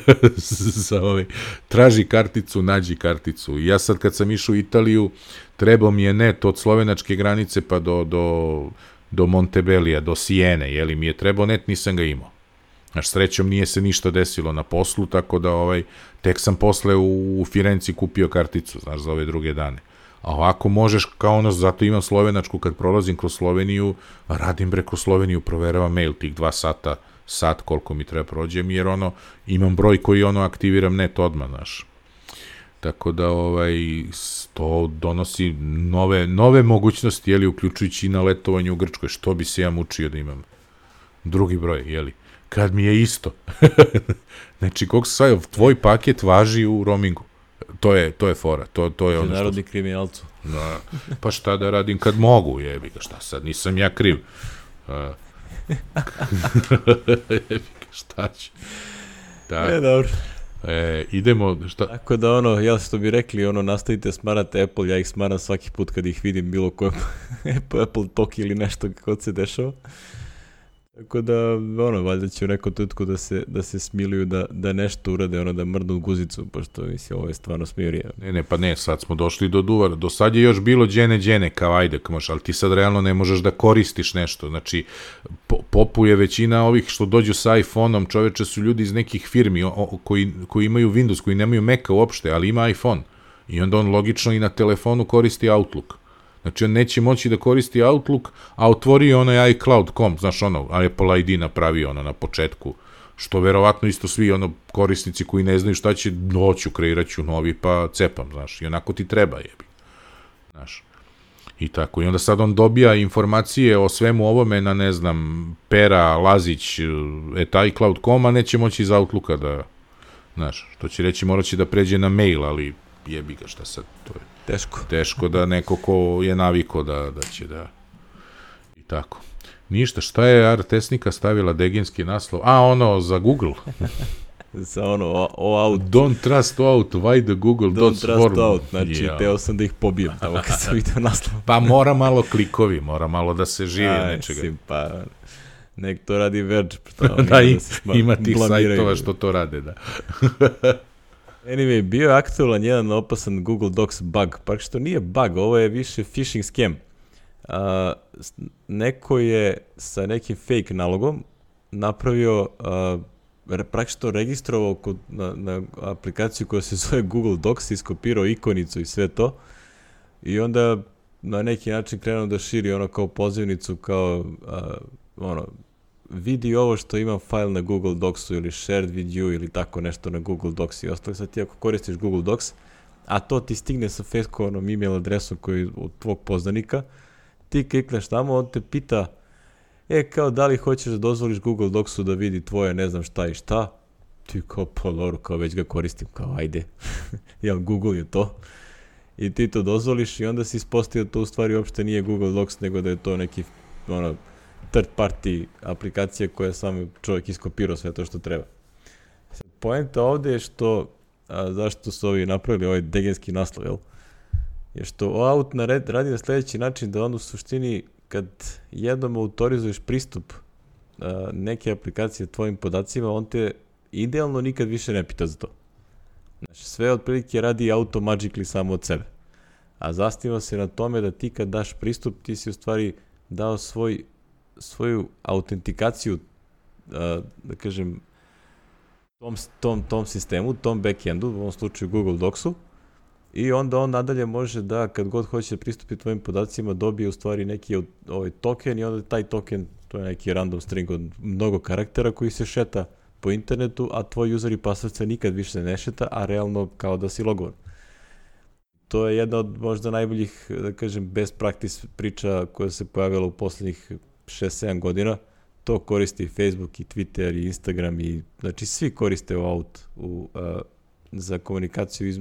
traži karticu, nađi karticu. Ja sad kad sam išao u Italiju, trebao mi je net od slovenačke granice pa do Montebellija, do Sijene, jeli mi je trebao net, nisam ga imao. Znaš, srećom nije se ništa desilo na poslu, tako da tek sam posle u Firenci kupio karticu, znaš, za ove druge dane. A ovako možeš, kao zato imam slovenačku, kad prolazim kroz Sloveniju, radim preko Sloveniju, proveravam mail tih 2 sat koliko mi treba prođem, jer imam broj koji aktiviram net odmah, znaš. Tako da to donosi nove mogućnosti, jeli, uključujući i na letovanje u Grčkoj, što bi se ja mučio da imam drugi broj, jeli, kad mi je isto. Znači, koliko se tvoj paket važi u roamingu. To je fora, to je ono što... Narodni kriminalcu. Pa šta da radim kad mogu, jebi ga, šta sad, nisam ja kriv. Jebi ga, šta će. Dobro. Idemo, šta... Tako da ja što bi rekli, nastavite smarati Apple, ja ih smaram svaki put kad ih vidim bilo kojem Apple Talk ili nešto kako se dešava. Tako da, valjda će u nekom trenutku da se smiluju, da nešto urade, da mrdnu guzicu, pošto, mislim, ovo je stvarno smirija. Ne, sad smo došli do duvara. Do sad je još bilo džene, kao ajde, ali ti sad realno ne možeš da koristiš nešto. Znači, popuje većina ovih što dođu sa iPhone-om, čoveče, su ljudi iz nekih firmi koji imaju Windows, koji nemaju Maca uopšte, ali ima iPhone. I onda on logično i na telefonu koristi Outlook. Znači, on neće moći da koristi Outlook, a otvorio onaj iCloud.com, znaš, Apple ID napravio na početku, što verovatno isto svi korisnici koji ne znaju šta će, kreirat ću novi, pa cepam, znaš, i onako ti treba, jebi, znaš. I tako. I onda sad on dobija informacije o svemu ovome na, ne znam, Pera, Lazić, iCloud.com, a neće moći iz Outlooka da, znaš, što će reći, morat će da pređe na mail, ali jebi ga, šta sad, to je teško da neko ko je naviko da će da, i tako. Ništa, šta je Artesnika stavila degenski naslov? Ono, za Google. Za ono, out. Don't trust out, why the Google don't trust out, znači, teo sam da ih pobijem, tamo kad sam vidio naslov. Pa mora malo klikovi, mora malo da se živi nečega. Pa, nek to radi Verge. Da, ima tih sajtova što to rade, da. Anyway, bio je aktualan jedan opasan Google Docs bug, pa što nije bug, ovo je više phishing scam. Neko je sa nekim fake nalogom napravio, praktično registrovao na aplikaciju koja se zove Google Docs, iskopirao ikonicu i sve to, i onda na neki način krenuo da širi ono kao pozivnicu, kao vidi ovo što ima file na Google Docsu ili shared with you ili tako nešto na Google Docs i ostalo. Sad ti ako koristiš Google Docs, a to ti stigne sa Facebookom email adresom koji je od tvog poznanika, ti klikneš tamo, on te pita, kao da li hoćeš da dozvoliš Google Docsu da vidi tvoje ne znam šta i šta, ti kao poloru, kao već ga koristim, kao ajde, Google je to, i ti to dozvoliš i onda si ispostavio to u stvari uopšte nije Google Docs, nego da je to neki third party aplikacija koja sam čovjek iskopirao sve to što treba. Poenta ovde je što, zašto su ovi napravili ovaj degenski naslov, jel? Je što OAuth radi na sljedeći način, da on u suštini kad jednom autorizuješ pristup neke aplikacije tvojim podacima, on te idealno nikad više ne pita za to. Znači, sve otprilike radi automagically samo od sebe. A zasniva se na tome da ti kad daš pristup, ti si u stvari dao svoju autentikaciju, da kažem, tom sistemu, tom backendu, u ovom slučaju Google Docsu, i onda on nadalje može da, kad god hoće da pristupi tvojim podacima, dobije u stvari neki token i onda taj token, to je neki random string od mnogo karaktera koji se šeta po internetu, a tvoj user i password se nikad više ne šeta, a realno kao da si logovan. To je jedna od možda najboljih, da kažem, best practice priča koja se pojavila u poslednjih 6-7 godina. To koristi Facebook i Twitter i Instagram i, znači, svi koriste OAuth za komunikaciju,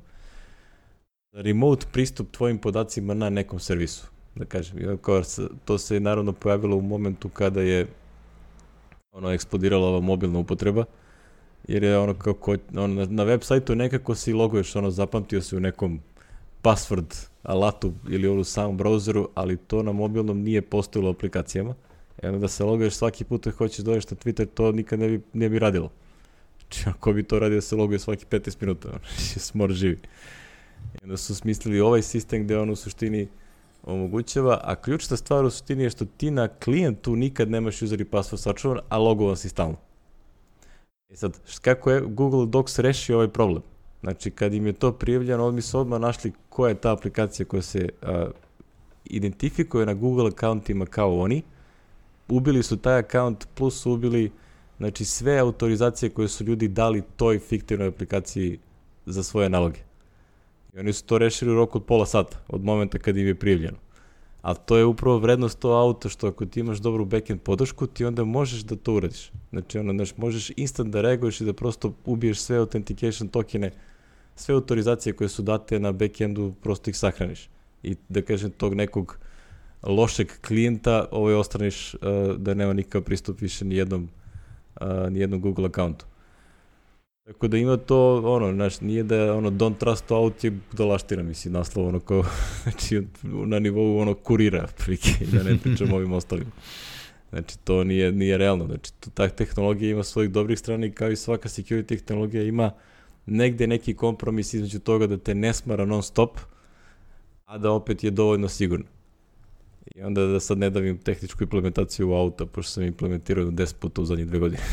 remote pristup tvojim podacima na nekom servisu, da kažem. To se naravno pojavilo u momentu kada je eksplodirala ova mobilna upotreba, jer je na web sajtu nekako si loguješ, zapamtio se u nekom password alatu ili u samom browseru, ali to na mobilnom nije postojilo u aplikacijama. Onda da se loguješ svaki put kad hoćeš da odeš na Twitter, to nikad ne bi radilo. Znači, ako bi to radio da se loguje svaki 15 minuta, smor živi. I onda su smislili ovaj sistem gde on u suštini omogućava, a ključna stvar u suštini je što ti na klijentu nikad nemaš user i password sačuvan, a logovan si stalno. Sad, kako je Google Docs rešio ovaj problem? Znači, kad im je to prijavljeno, oni su odmah našli koja je ta aplikacija koja se identifikuje na Google accountima kao oni, ubili su taj account, plus su ubili, znači, sve autorizacije koje su ljudi dali toj fiktivnoj aplikaciji za svoje naloge. I oni su to rešili u roku od pola sata, od momenta kad im je prijavljeno. Ali to je upravo vrednost to auto, što ako ti imaš dobru backend podršku, ti onda možeš da to uradiš. Znači, možeš instant da reaguješ i da prosto ubiješ sve authentication tokene, sve autorizacije koje su date na backendu, prosto ih sahraniš. I da kažem, tog nekog lošeg klijenta, ostraniš da nema nikakav pristup više nijednom Google accountu. Tako da ima to, nije da don't trust out je budalaština, mislim, naslov, kao, znači, na nivou, kurira, prilike, da ne pričam ovim ostalim. Znači, to nije realno, znači, ta tehnologija ima svojih dobrih strana i kao i svaka security tehnologija ima negde neki kompromis između toga da te ne smara non stop, a da opet je dovoljno sigurno. I onda da sad ne davim tehničku implementaciju u auta, pošto sam implementirao 10 puta u zadnjih 2 godine.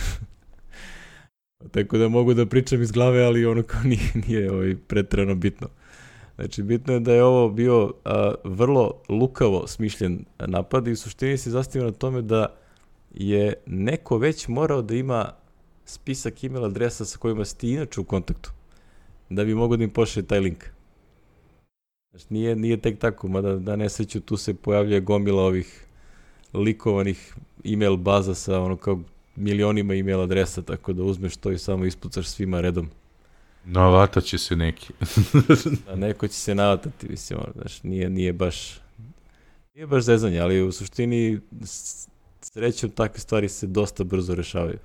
Tako da mogu da pričam iz glave, ali kao nije preterano bitno. Znači, bitno je da je ovo bio vrlo lukavo smišljen napad i u suštini se zasniva na tome da je neko već morao da ima spisak email adresa sa kojima si ti inače u kontaktu, da bi mogao da im pošalje taj link. Znači, nije tek tako, mada da nesreću tu se pojavljuje gomila ovih likovanih email baza sa ono kao milionima email adresa, tako da uzmeš to i samo ispucaš svima redom. Navatat će se neki. A neko će se navatati, mislim, znači, nije baš zezanje, ali u suštini srećom takve stvari se dosta brzo rešavaju.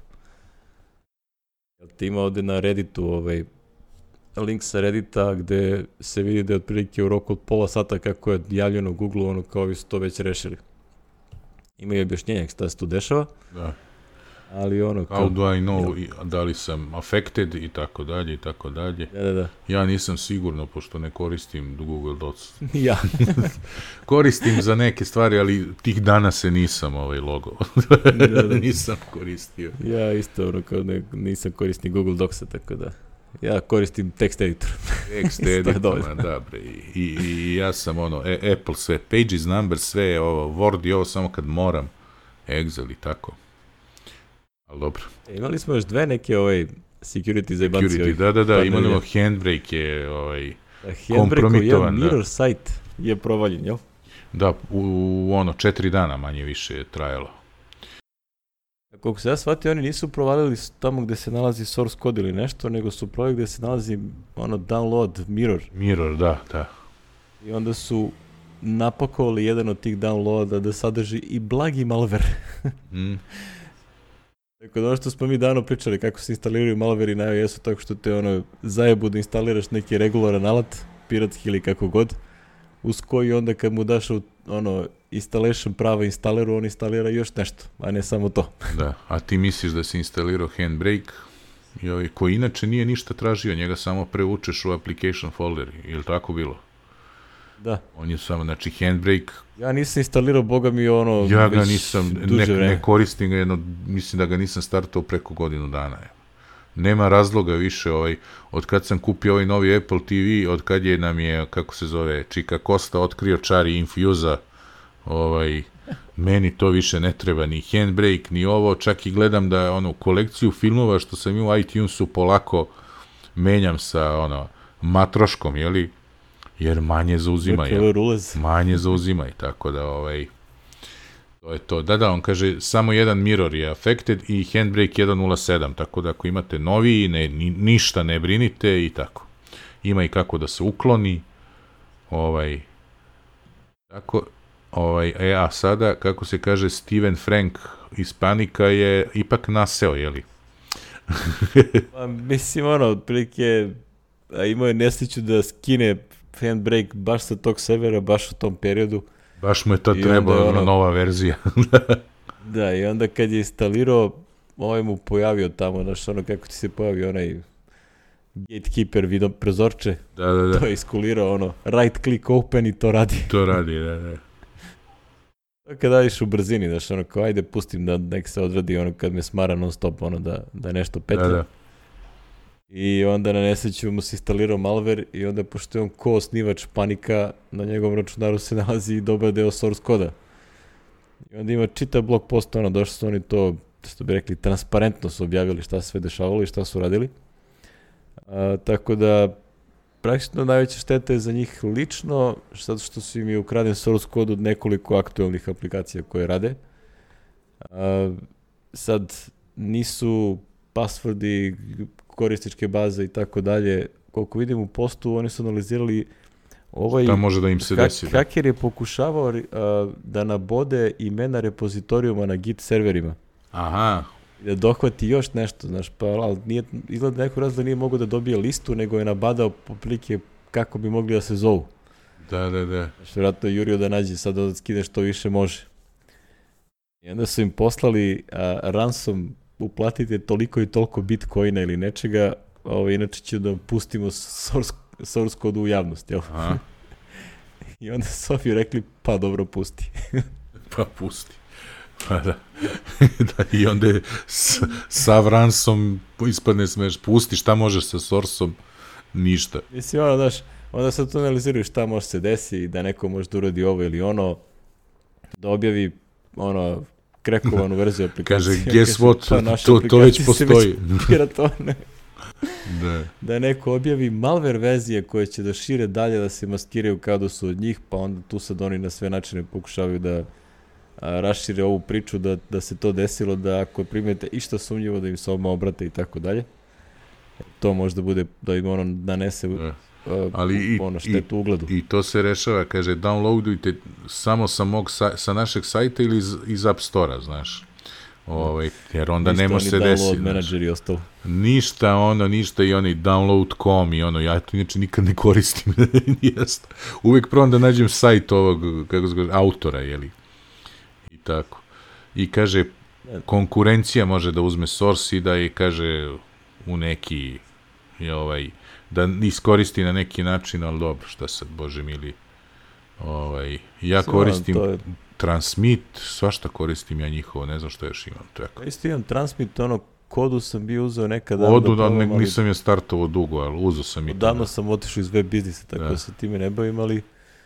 Ti ima ovde na Redditu link sa Reddita gde se vidi da je otprilike u roku od pola sata kako je javljeno Google, ono kao vi su to već rešili. Imaju objašnjenja šta se tu dešava. Da. Ali ono kao... How do I know da li sam affected i tako dalje i tako dalje. Da. Ja nisam sigurno, pošto ne koristim Google Docs. Ja. Koristim za neke stvari, ali tih dana se nisam logo. Da. Nisam koristio. Ja isto, ono kao nisam koristim Google Docsa, tako da... Ja koristim text editor. Text editor, da bre. I ja sam Apple sve, Pages, Numbers, sve je Word i ovo samo kad moram. Excel i tako. Ali dobro. Imali smo još dve neke security zajbanci. Security, da. Imali Handbrake je kompromitovan. Mirror site je provaljen, jel? Da, u 4 dana manje više je trajalo. Koliko se ja shvatio, oni nisu provalili tamo gde se nalazi source code ili nešto, nego su provalili gde se nalazi download mirror. Mirror, da. I onda su napakovali jedan od tih downloada da sadrži i blagi malware. Tako da ono što smo mi davno pričali kako se instaliraju malware na iOS-u, tako što te zajebu da instaliraš neki regularan alat, piratski ili kako god, uz koji onda kad mu daš installation prava instaleru, on instalira još nešto, a ne samo to. Da, a ti misliš da si instalirao Handbrake, koji inače nije ništa tražio, njega samo preučeš u application folder, je li tako bilo? Da. On je samo, znači Handbrake... Ja nisam instalirao, boga mi ja ga nisam, ne koristim ga mislim da ga nisam startao preko godinu dana. Nema razloga više, od kad sam kupio novi Apple TV, od kad nam je, kako se zove, Čika Costa otkrio čari Infusa, meni to više ne treba, ni Handbrake, ni ovo, čak i gledam da kolekciju filmova što sam imao u iTunesu polako menjam sa matroškom, jeli? Jer manje zauzimaju, tako da to je to. Da, on kaže, samo jedan mirror je affected i Handbrake 1.07, tako da ako imate noviji, ništa ne brinite i tako. Ima i kako da se ukloni, tako, a sada, kako se kaže, Steven Frank iz Panika je ipak naseo, jeli? Mislim, otprilike, imao je nesreću da skine Handbrake baš sa tog servera, baš u tom periodu. Baš mu je to trebala nova verzija. Da, i onda kad je instalirao, mu pojavio tamo, kako ti se pojavio onaj gatekeeper video prezorče. Da. To je iskulirao, right click open i to radi. Da. Kad radiš u brzini, kao ajde pustim da nek se odradi, kad me smara non stop, da nešto petlja. Da. I onda na nesreću mu se instalirao malware i onda pošto je on ko osnivač Panika, na njegovom računaru se nalazi i dobar deo source koda. I onda ima čitav blog post, došli su oni to, što bi rekli, transparentno su objavili šta se sve dešavalo i šta su radili. Tako da, praktično najveća šteta je za njih lično, zato što su im je ukraden source kod od nekoliko aktualnih aplikacija koje rade. Sad, nisu passwordi, korističke baze i tako dalje. Koliko vidim u postu, oni su analizirali šta može da im se desi. Haker je pokušavao da nabode imena repozitorijuma na Git serverima. Aha. Da dohvati još nešto, ali izgleda neko razlog nije mogao da dobije listu, nego je nabadao poplike kako bi mogli da se zovu. Da. Vjerojatno je jurio da nađe sad da skine što više može. I onda su im poslali ransom, uplatite toliko i toliko bitcoina ili nečega, inače ću da pustimo source kodu u javnost, jel? I onda su ovi rekli, pa dobro, pusti. Pa pusti. Pa da. I onda je sav ransom ispadne smeš, pusti, šta možeš sa source-om? Ništa. Mislim, onda sad to analiziraju šta može se desi, da neko može da uradi ovo ili ono, da objavi krekovanu verziju aplikacije. Kaže, guess what, to već postoji. da neko objavi malware verzije koje će da šire dalje, da se maskiraju kao da su od njih, pa onda tu sad oni na sve načine pokušavaju da rašire ovu priču da se to desilo, da ako primete išta sumnjivo da im se odmah obrate i tako dalje. To možda bude da im ono nanese ono štetu ugledu. I to se rešava, kaže, downloadujte samo sa našeg sajta ili iz App Store-a, znaš. Jer onda ne može se desiti. Download manager i ostalo. Ništa i oni download.com i ja to inače nikad ne koristim. Uvijek probam da nađem sajt ovog, kako se kaže, autora, jeli. I tako. I kaže, konkurencija može da uzme source i da je, kaže, u neki, da iskoristi na neki način, ali dobro, šta sad, bože mili. Ja koristim Transmit, svašta koristim ja njihovo, ne znam što još imam. Ja isto imam Transmit, kodu sam bio uzeo nekada. Nisam je startovao dugo, ali uzeo sam i to. Davno sam otišao iz web biznisa, tako da se time ne bavim, ali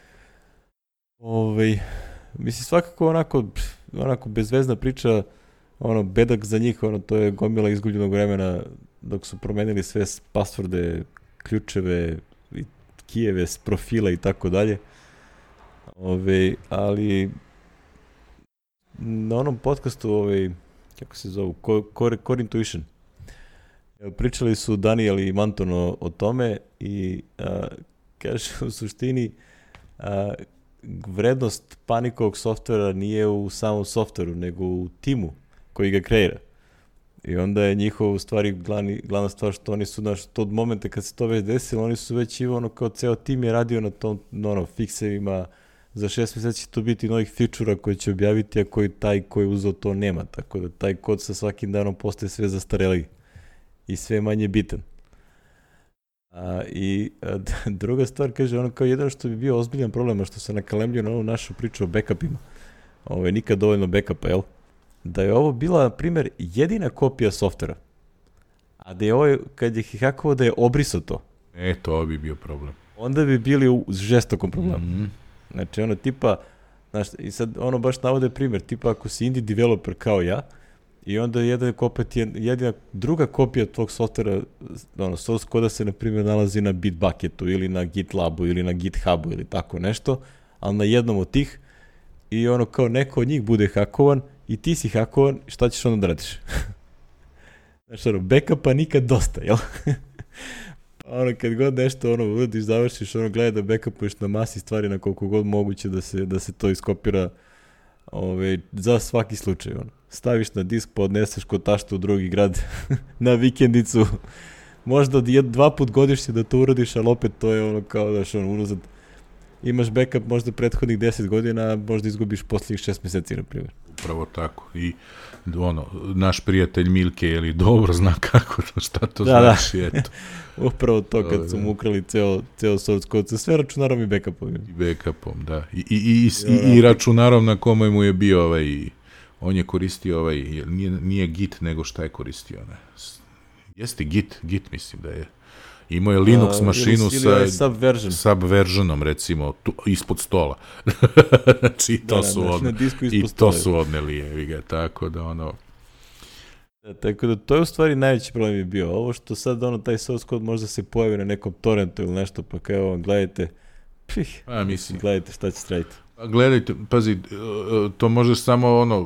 mislim, svakako onako bezvezna priča, bedak za njih, to je gomila izgubljenog vremena dok su promenili sve pasvorde, ključeve, kijeve, profila i tako dalje. Ali na onom podcastu, kako se zovu, Core Intuition, pričali su Daniel i Manton o tome i kaže u suštini vrednost panikovog softvera nije u samom softveru, nego u timu koji ga kreira. I onda je njihova u stvari glavna stvar što oni su od momenta kad se to već desilo, oni su već kao ceo tim je radio na tom fiksevima. Za 6 mjeseci će to biti novih feature-a koje će objaviti, a taj koji je uzeo to nema. Tako da taj kod sa svakim danom postaje sve zastareliji i sve manje bitan. I druga stvar, kaže, kao jedan što bi bio ozbiljan problem, a što se nakalemljio na ovu našu priču o backupima. Nikad dovoljno backupa, jel? Da je ovo bila, na primjer, jedina kopija softvera. A da je ovo, kad je hakovao, da je obrisao to. To bi bio problem. Onda bi bili u žestokom problemu. Znači, tipa, znaš, i sad baš navode primjer, tipa ako si indie developer kao ja, i onda jedina druga kopija tvog softvera, source koda se, na primjer, nalazi na Bitbucketu ili na GitLabu ili na GitHubu ili tako nešto, ali na jednom od tih, i kao neko od njih bude hakovan i ti si hakovan, šta ćeš onda da radiš? Znači, backupa nikad dosta, jel? Kad god nešto uradiš, završiš, gledaj da backupuješ na masi stvari na koliko god moguće da se to iskopira za svaki slučaj. Staviš na disk, pa odneseš kod tašta u drugi grad na vikendicu. Možda 2 put godišnje da to uradiš, ali opet to je kao daš unazad. Imaš backup možda prethodnih 10 godina, možda izgubiš posljednjih 6 mjeseci, na primjer. Upravo tako. I naš prijatelj Milke, dobro zna kako to, šta to znači, eto. Upravo to, kad su mu ukrali ceo source code sa sve računarom i backupom. I backupom, da. I računarom na kome mu je bio on je koristio nije Git, nego šta je koristio, ne? Jeste Git mislim da je. Imao je Linux mašinu sa subversionom, recimo, ispod stola. Znači, to su odneli, jevi ga, tako da Tako da to je u stvari najveći problem je bio. Ovo što sad taj source code možda se pojavi na nekom torrentu ili nešto, pa kao gledajte, gledajte šta će straditi. Gledajte, pazi, to može samo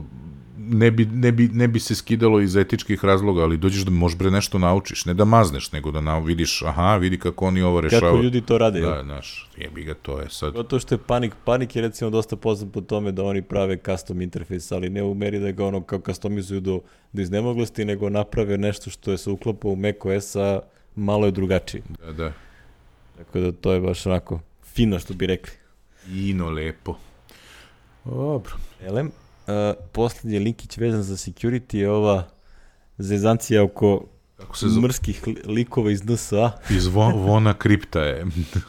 ne bi se skidalo iz etičkih razloga, ali dođeš da možeš nešto naučiš, ne da mazneš, nego da vidiš, vidi kako oni ovo rešavaju. Kako ljudi to rade. Da, znaš, jebi ga, to je sad. To što je Panik je recimo dosta poznat po tome da oni prave custom interfejs, ali ne u meri da ga kao customizuju do iznemoglosti, nego naprave nešto što je se uklapa u macOS-a, malo je drugačije. Da. Tako da to je baš onako fino, što bi rekli. Fino, lepo. Dobro. Elem, posljednji linkić vezan za security je ova zezancija oko mrskih likova iz NSA. Iz Vona kripta je.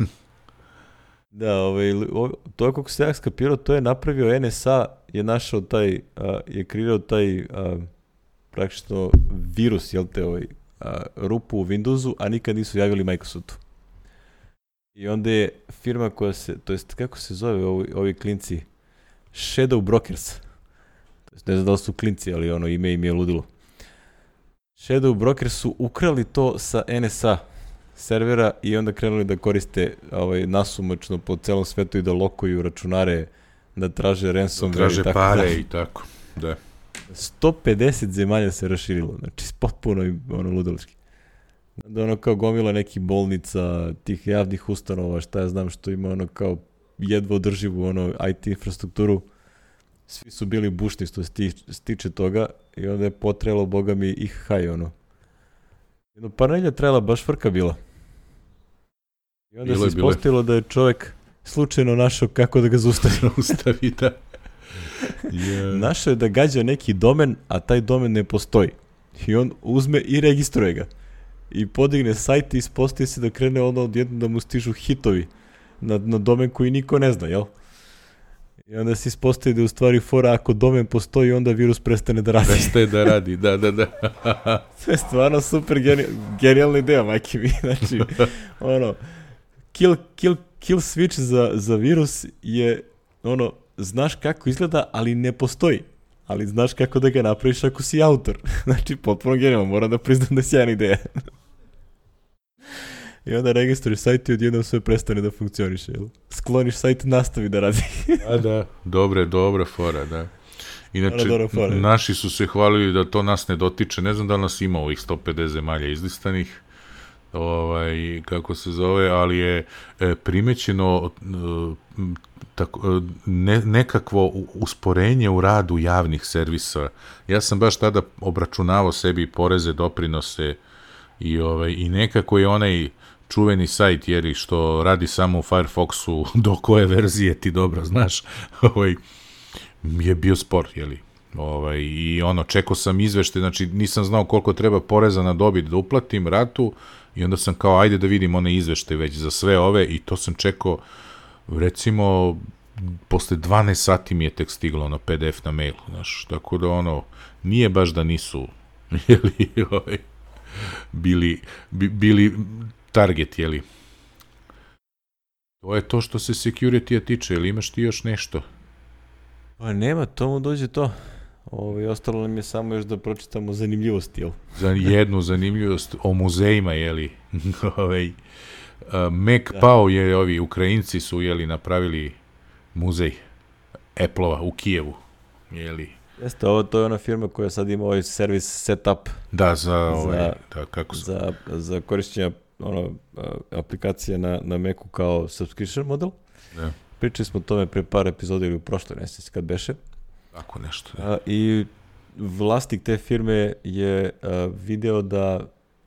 Da, to je kako se ja skapirao, to je napravio NSA, je našao je kreirao taj praktično virus, rupu u Windowsu, a nikad nisu javili Microsoftu. I onda je firma koja to jest kako se zove ovi klinci, Shadow Brokers. Ne znam da li su klinci, ali ime im je ludilo. Shadow Broker su ukrali to sa NSA servera i onda krenuli da koriste nasumično po celom svetu i da lokuju računare, da traže ransomware, traže pare i tako, da. 150 zemalja se raširilo, znači potpuno ludalački. Da kao gomila nekih bolnica, tih javnih ustanova, šta ja znam, što ima kao jedva održivu IT infrastrukturu, svi su bili bušni što se tiče toga i onda je potrelo, boga mi, ih haj, Jedno par nedelja trajala, baš frka bila. I onda se ispostavilo da je čovjek slučajno našao kako da ga zaustavi. Da. Našao je da gađa neki domen, a taj domen ne postoji. I on uzme i registruje ga. I podigne sajt i ispostavi se da krene odjedno da mu stižu hitovi na domen koji niko ne zna, jel? I onda se ispostavi da je u stvari fora, ako domen postoji, onda virus prestane da radi. Prestaje da radi, da. To je stvarno super genijalna ideja, majke mi. Znači, kill switch za virus je, znaš kako izgleda, ali ne postoji. Ali znaš kako da ga napraviš ako si autor. Znači, potpuno genijalno, moram da priznam da je sjajna ideja. I onda registruješ sajt i odjednom sve prestane da funkcioniše. Skloniš sajt, nastavi da radi. Da, dobra fora, da. Inače, naši su se hvalili da to nas ne dotiče. Ne znam da nas ima ovih 150 zemalja izlistanih, kako se zove, ali je primećeno nekakvo usporenje u radu javnih servisa. Ja sam baš tada obračunavao sebi poreze, doprinose i nekako je onaj čuveni sajt, jer što radi samo u Firefoxu, do koje verzije ti dobro znaš, je bio spor, jeli. I čekao sam izvešte, znači nisam znao koliko treba poreza na dobit da uplatim ratu i onda sam kao, ajde da vidim one izvešte već za sve ove i to sam čekao, recimo, posle 12 sati mi je tek stiglo na PDF na mailu, znaš, tako da nije baš da nisu, jeli, bili target, jeli. To je to što se security-a tiče, ili imaš ti još nešto? Pa nema, tomu dođe to. Ostalo nam je samo još da pročitamo zanimljivosti, jel? Za jednu zanimljivost o muzejima, jeli. Pao je, ovi Ukrajinci su, jeli, napravili muzej Apple-ova u Kijevu, jeli. Jeste, to je ona firma koja sad ima ovaj servis setup. Da, za korišćenje aplikacije na Macu kao subscription model. Da. Pričali smo o tome pre par epizoda ili u prošloj neseci kad beše. Tako nešto. Da. I vlasnik te firme je video da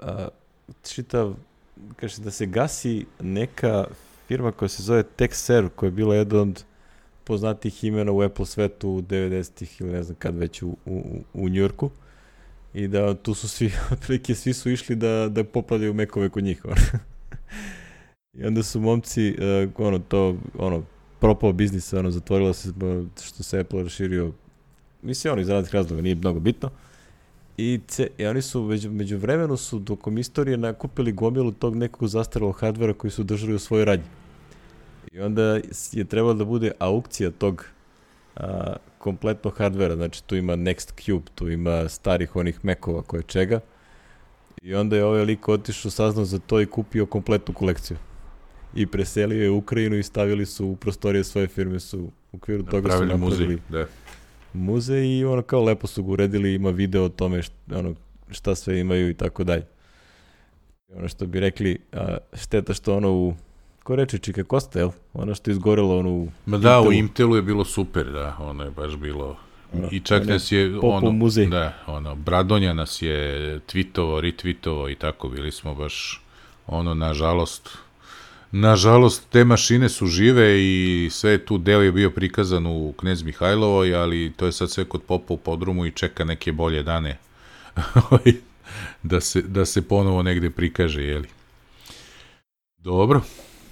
kaže da se gasi neka firma koja se zove TechServe, koja je bila jedna od poznatih imena u Apple svetu u 90-ih ili ne znam kad već u Njujorku. I da tu su svi su išli da popravljaju Macove kod njih. I onda su momci, propao biznis, zatvorilo se što se Apple raširio, mislim, iz raznih razloga, nije mnogo bitno. I oni su, među vremenu su dokom istorije nakupili gomilu tog nekog zastarelog hardvera koji su držali u svojoj radnji. I onda je trebalo da bude aukcija tog kompletnog hardvera, znači tu ima Nextcube, tu ima starih onih Macova koje čega. I onda je ovaj lik otišao, saznao za to i kupio kompletnu kolekciju. I preselio je u Ukrajinu i stavili su u prostorije svoje firme, su u okviru toga su napravili muzej i kao lepo su ga uredili, ima video o tome šta sve imaju i tako dalje. Ono što bi rekli, šteta što ko reče Čika Kosta, jel? Ono što je izgorelo u Intelu. U Intelu je bilo super, da, ono je baš bilo. I čak nas je muzej. Da, Bradonja nas je retweetovao i tako, bili smo baš nažalost te mašine su žive i sve tu deo je bio prikazan u Knez Mihajlovoj, ali to je sad sve kod popa u podrumu i čeka neke bolje dane da se ponovo negde prikaže, jeli. Dobro.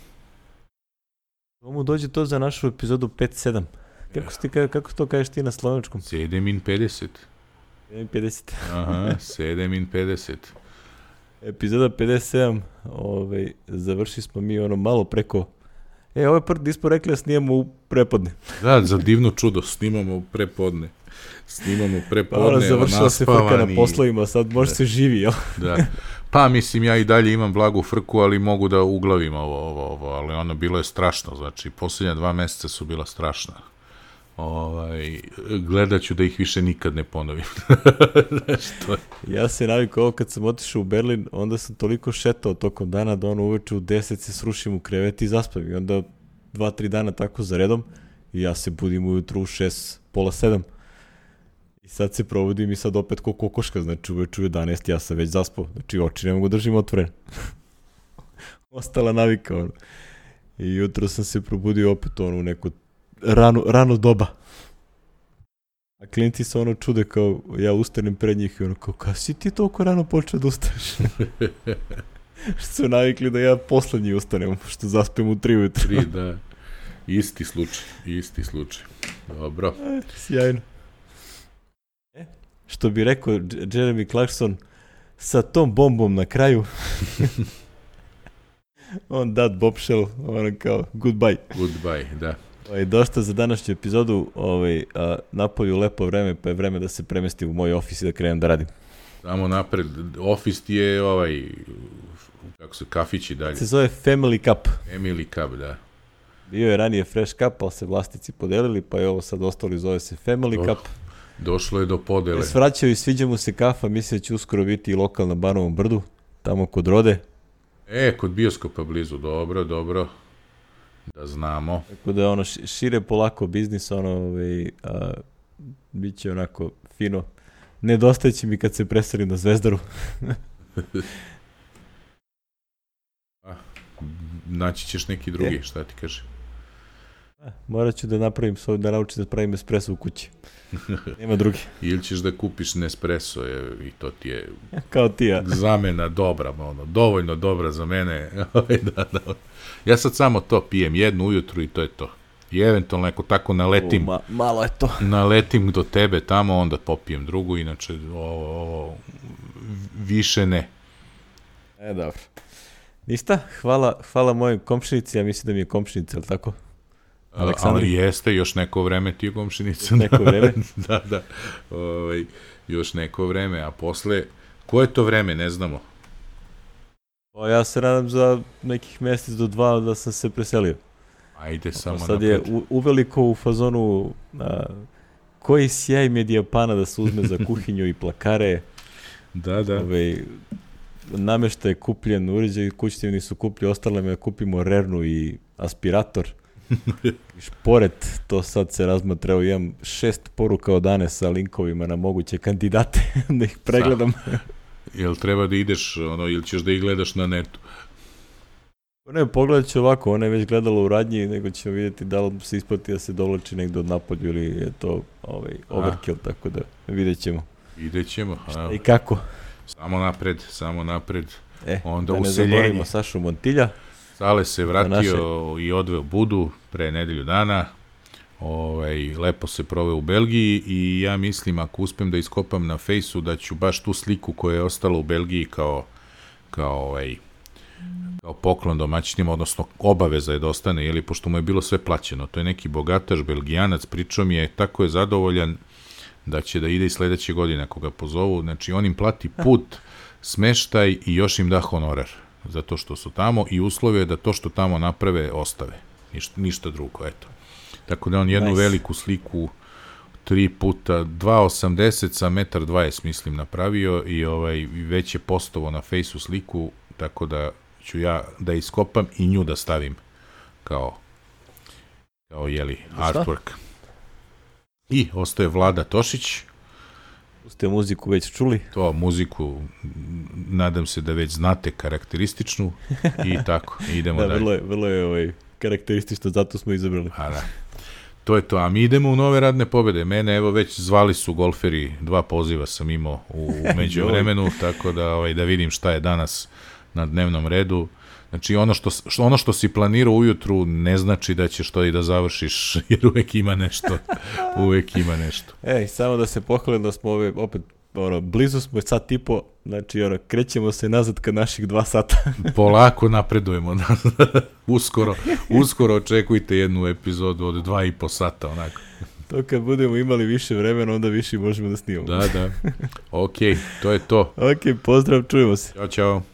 Tomu dođe to za našu epizodu 5-7. Kako to kažeš ti na slovenčkom? 7:50. 7:50. Aha, 7:50. Epizoda 57, završili smo mi malo preko... Ovo je prvi smo rekli da snimamo u prepodne. Da, za divno čudo, snimamo u prepodne. Snimamo prepodne, završila se frka na poslovima, sad može se živi, jel? Da. Pa mislim, ja i dalje imam blagu frku, ali mogu da uglavim ovo, ali ono bilo je strašno, znači posljednja 2 meseca su bila strašna. Gledat ću da ih više nikad ne ponovim. Ja se navikao ovo kad sam otišao u Berlin, onda sam toliko šetao tokom dana da ono uveče u 10 se srušim u krevet i zaspam. I onda 2-3 dana tako za redom i ja se budim ujutru u 6, pola 7. I sad se provodim i sad opet ko kokoška, znači uveče u 11 ja sam već zaspao. Znači oči ne mogu držim otvoren. Ostala navika ono. I jutro sam se probudio opet ono u neko rano doba. A klijenti se ono čude kao ja ustanem pred njih i ono kao kada si ti toliko rano počeo da ustaneš? Što su navikli da ja poslednji ustanem, što zaspem u 3 ujutru. 3, da. Isti slučaj. Dobro. Sjajno. Što bi rekao Jeremy Clarkson, sa tom bombom na kraju on dat bombshell, ono kao goodbye. Goodbye, da. Dosta za današnju epizodu, napolju lepo vreme, pa je vreme da se premestim u moj ofis i da krenem da radim. Samo napred, ofis ti je kako se, kafić i dalje. Se zove Family Cup. Family Cup, da. Bio je ranije Fresh Cup, ali se vlasnici podelili, pa je ovo sad ostalo i zove se Family Cup. Došlo je do podele. Svraćaju i sviđa mu se kafa, misle da će uskoro biti i lokal na Banovom brdu, tamo kod Rode. Kod bioskopa blizu, dobro. Da znamo. Tako da ono šire polako biznis, bit će onako fino. Nedostaće mi kad se preselim na Zvezdaru. Naći ćeš neki drugi, šta ti kaže? Morat ću da napravim, da naučim da pravim espresso u kući. Nema drugi. Ili ćeš da kupiš Nespresso i to ti je kao ti ja. Zamena dobra, dovoljno dobra za mene. Da. Ja sad samo to pijem, jednu ujutru i to je to. I eventualno ako tako naletim, malo je to. Naletim do tebe tamo, onda popijem drugu, inače ovo više ne. Dobro. Ništa, hvala mojoj komšinici, ja mislim da mi je komšinica, ali tako? Ali jeste, još neko vreme ti je komšinica. Neko vreme? Da. Još neko vreme, a posle, koje je to vreme, ne znamo. Ja se nadam za nekih mjesec do 2 da sam se preselio. Ajde, samo napred. Sad je uveliko u fazonu koji sjaj Medijapana da se uzme za kuhinju i plakare. Da. Nameštaj je kupljen, uređaj kućni su kupli, ostale me kupimo rernu i aspirator. I šporet, to sad se razmatrao, imam 6 poruka od Ane sa linkovima na moguće kandidate, da ih pregledam. Jel treba da ideš, ili ćeš da ih gledaš na netu? Ne, pogledat ću ovako, ona je već gledala u radnji, nego ćemo vidjeti da li se isplati da se dovlači negdje od napolju ili je to overkill, tako da vidjet ćemo. Šta i kako. Samo napred. Onda da ne useljenje. zaboravimo Sašu Montilja. Sale se vratio i odveo Budu pre nedelju dana. Lepo se proveo u Belgiji i ja mislim ako uspem da iskopam na fejsu da ću baš tu sliku koja je ostala u Belgiji kao poklon domaćinima, odnosno obaveza je da ostane, pošto mu je bilo sve plaćeno. To je neki bogataš, Belgijanac, pričao mi je, tako je zadovoljan da će da ide i sledeće godine ako ga pozovu. Znači on im plati put, smeštaj i još im da honorar zato što su tamo i uslovio je da to što tamo naprave ostave. Ništa drugo, eto. Tako da on jednu veliku sliku 3 puta 2,80 sa 1,20 mislim napravio i već je postovo na fejsu sliku, tako da ću ja da iskopam i nju da stavim kao artwork. I ostaje Vlada Tošić. Ste muziku već čuli? To, muziku, nadam se da već znate karakterističnu i tako, idemo dalje. Vrlo je karakteristično, zato smo izabrali. Da. To je to, a mi idemo u nove radne pobede. Mene, evo, već zvali su golferi, 2 poziva sam imao u međuvremenu, tako da vidim šta je danas na dnevnom redu. Znači, ono što si planirao ujutru ne znači da ćeš to i da završiš, jer uvek ima nešto. Samo da se pohvalim da smo opet, blizu smo sat i po, znači, krećemo se nazad ka naših 2 sata. Polako napredujemo. Uskoro očekujte jednu epizodu od 2,5 sata, onako. To kad budemo imali više vremena, onda više možemo da snimamo. Da. Ok, to je to. Ok, pozdrav, čujemo se. Ćao.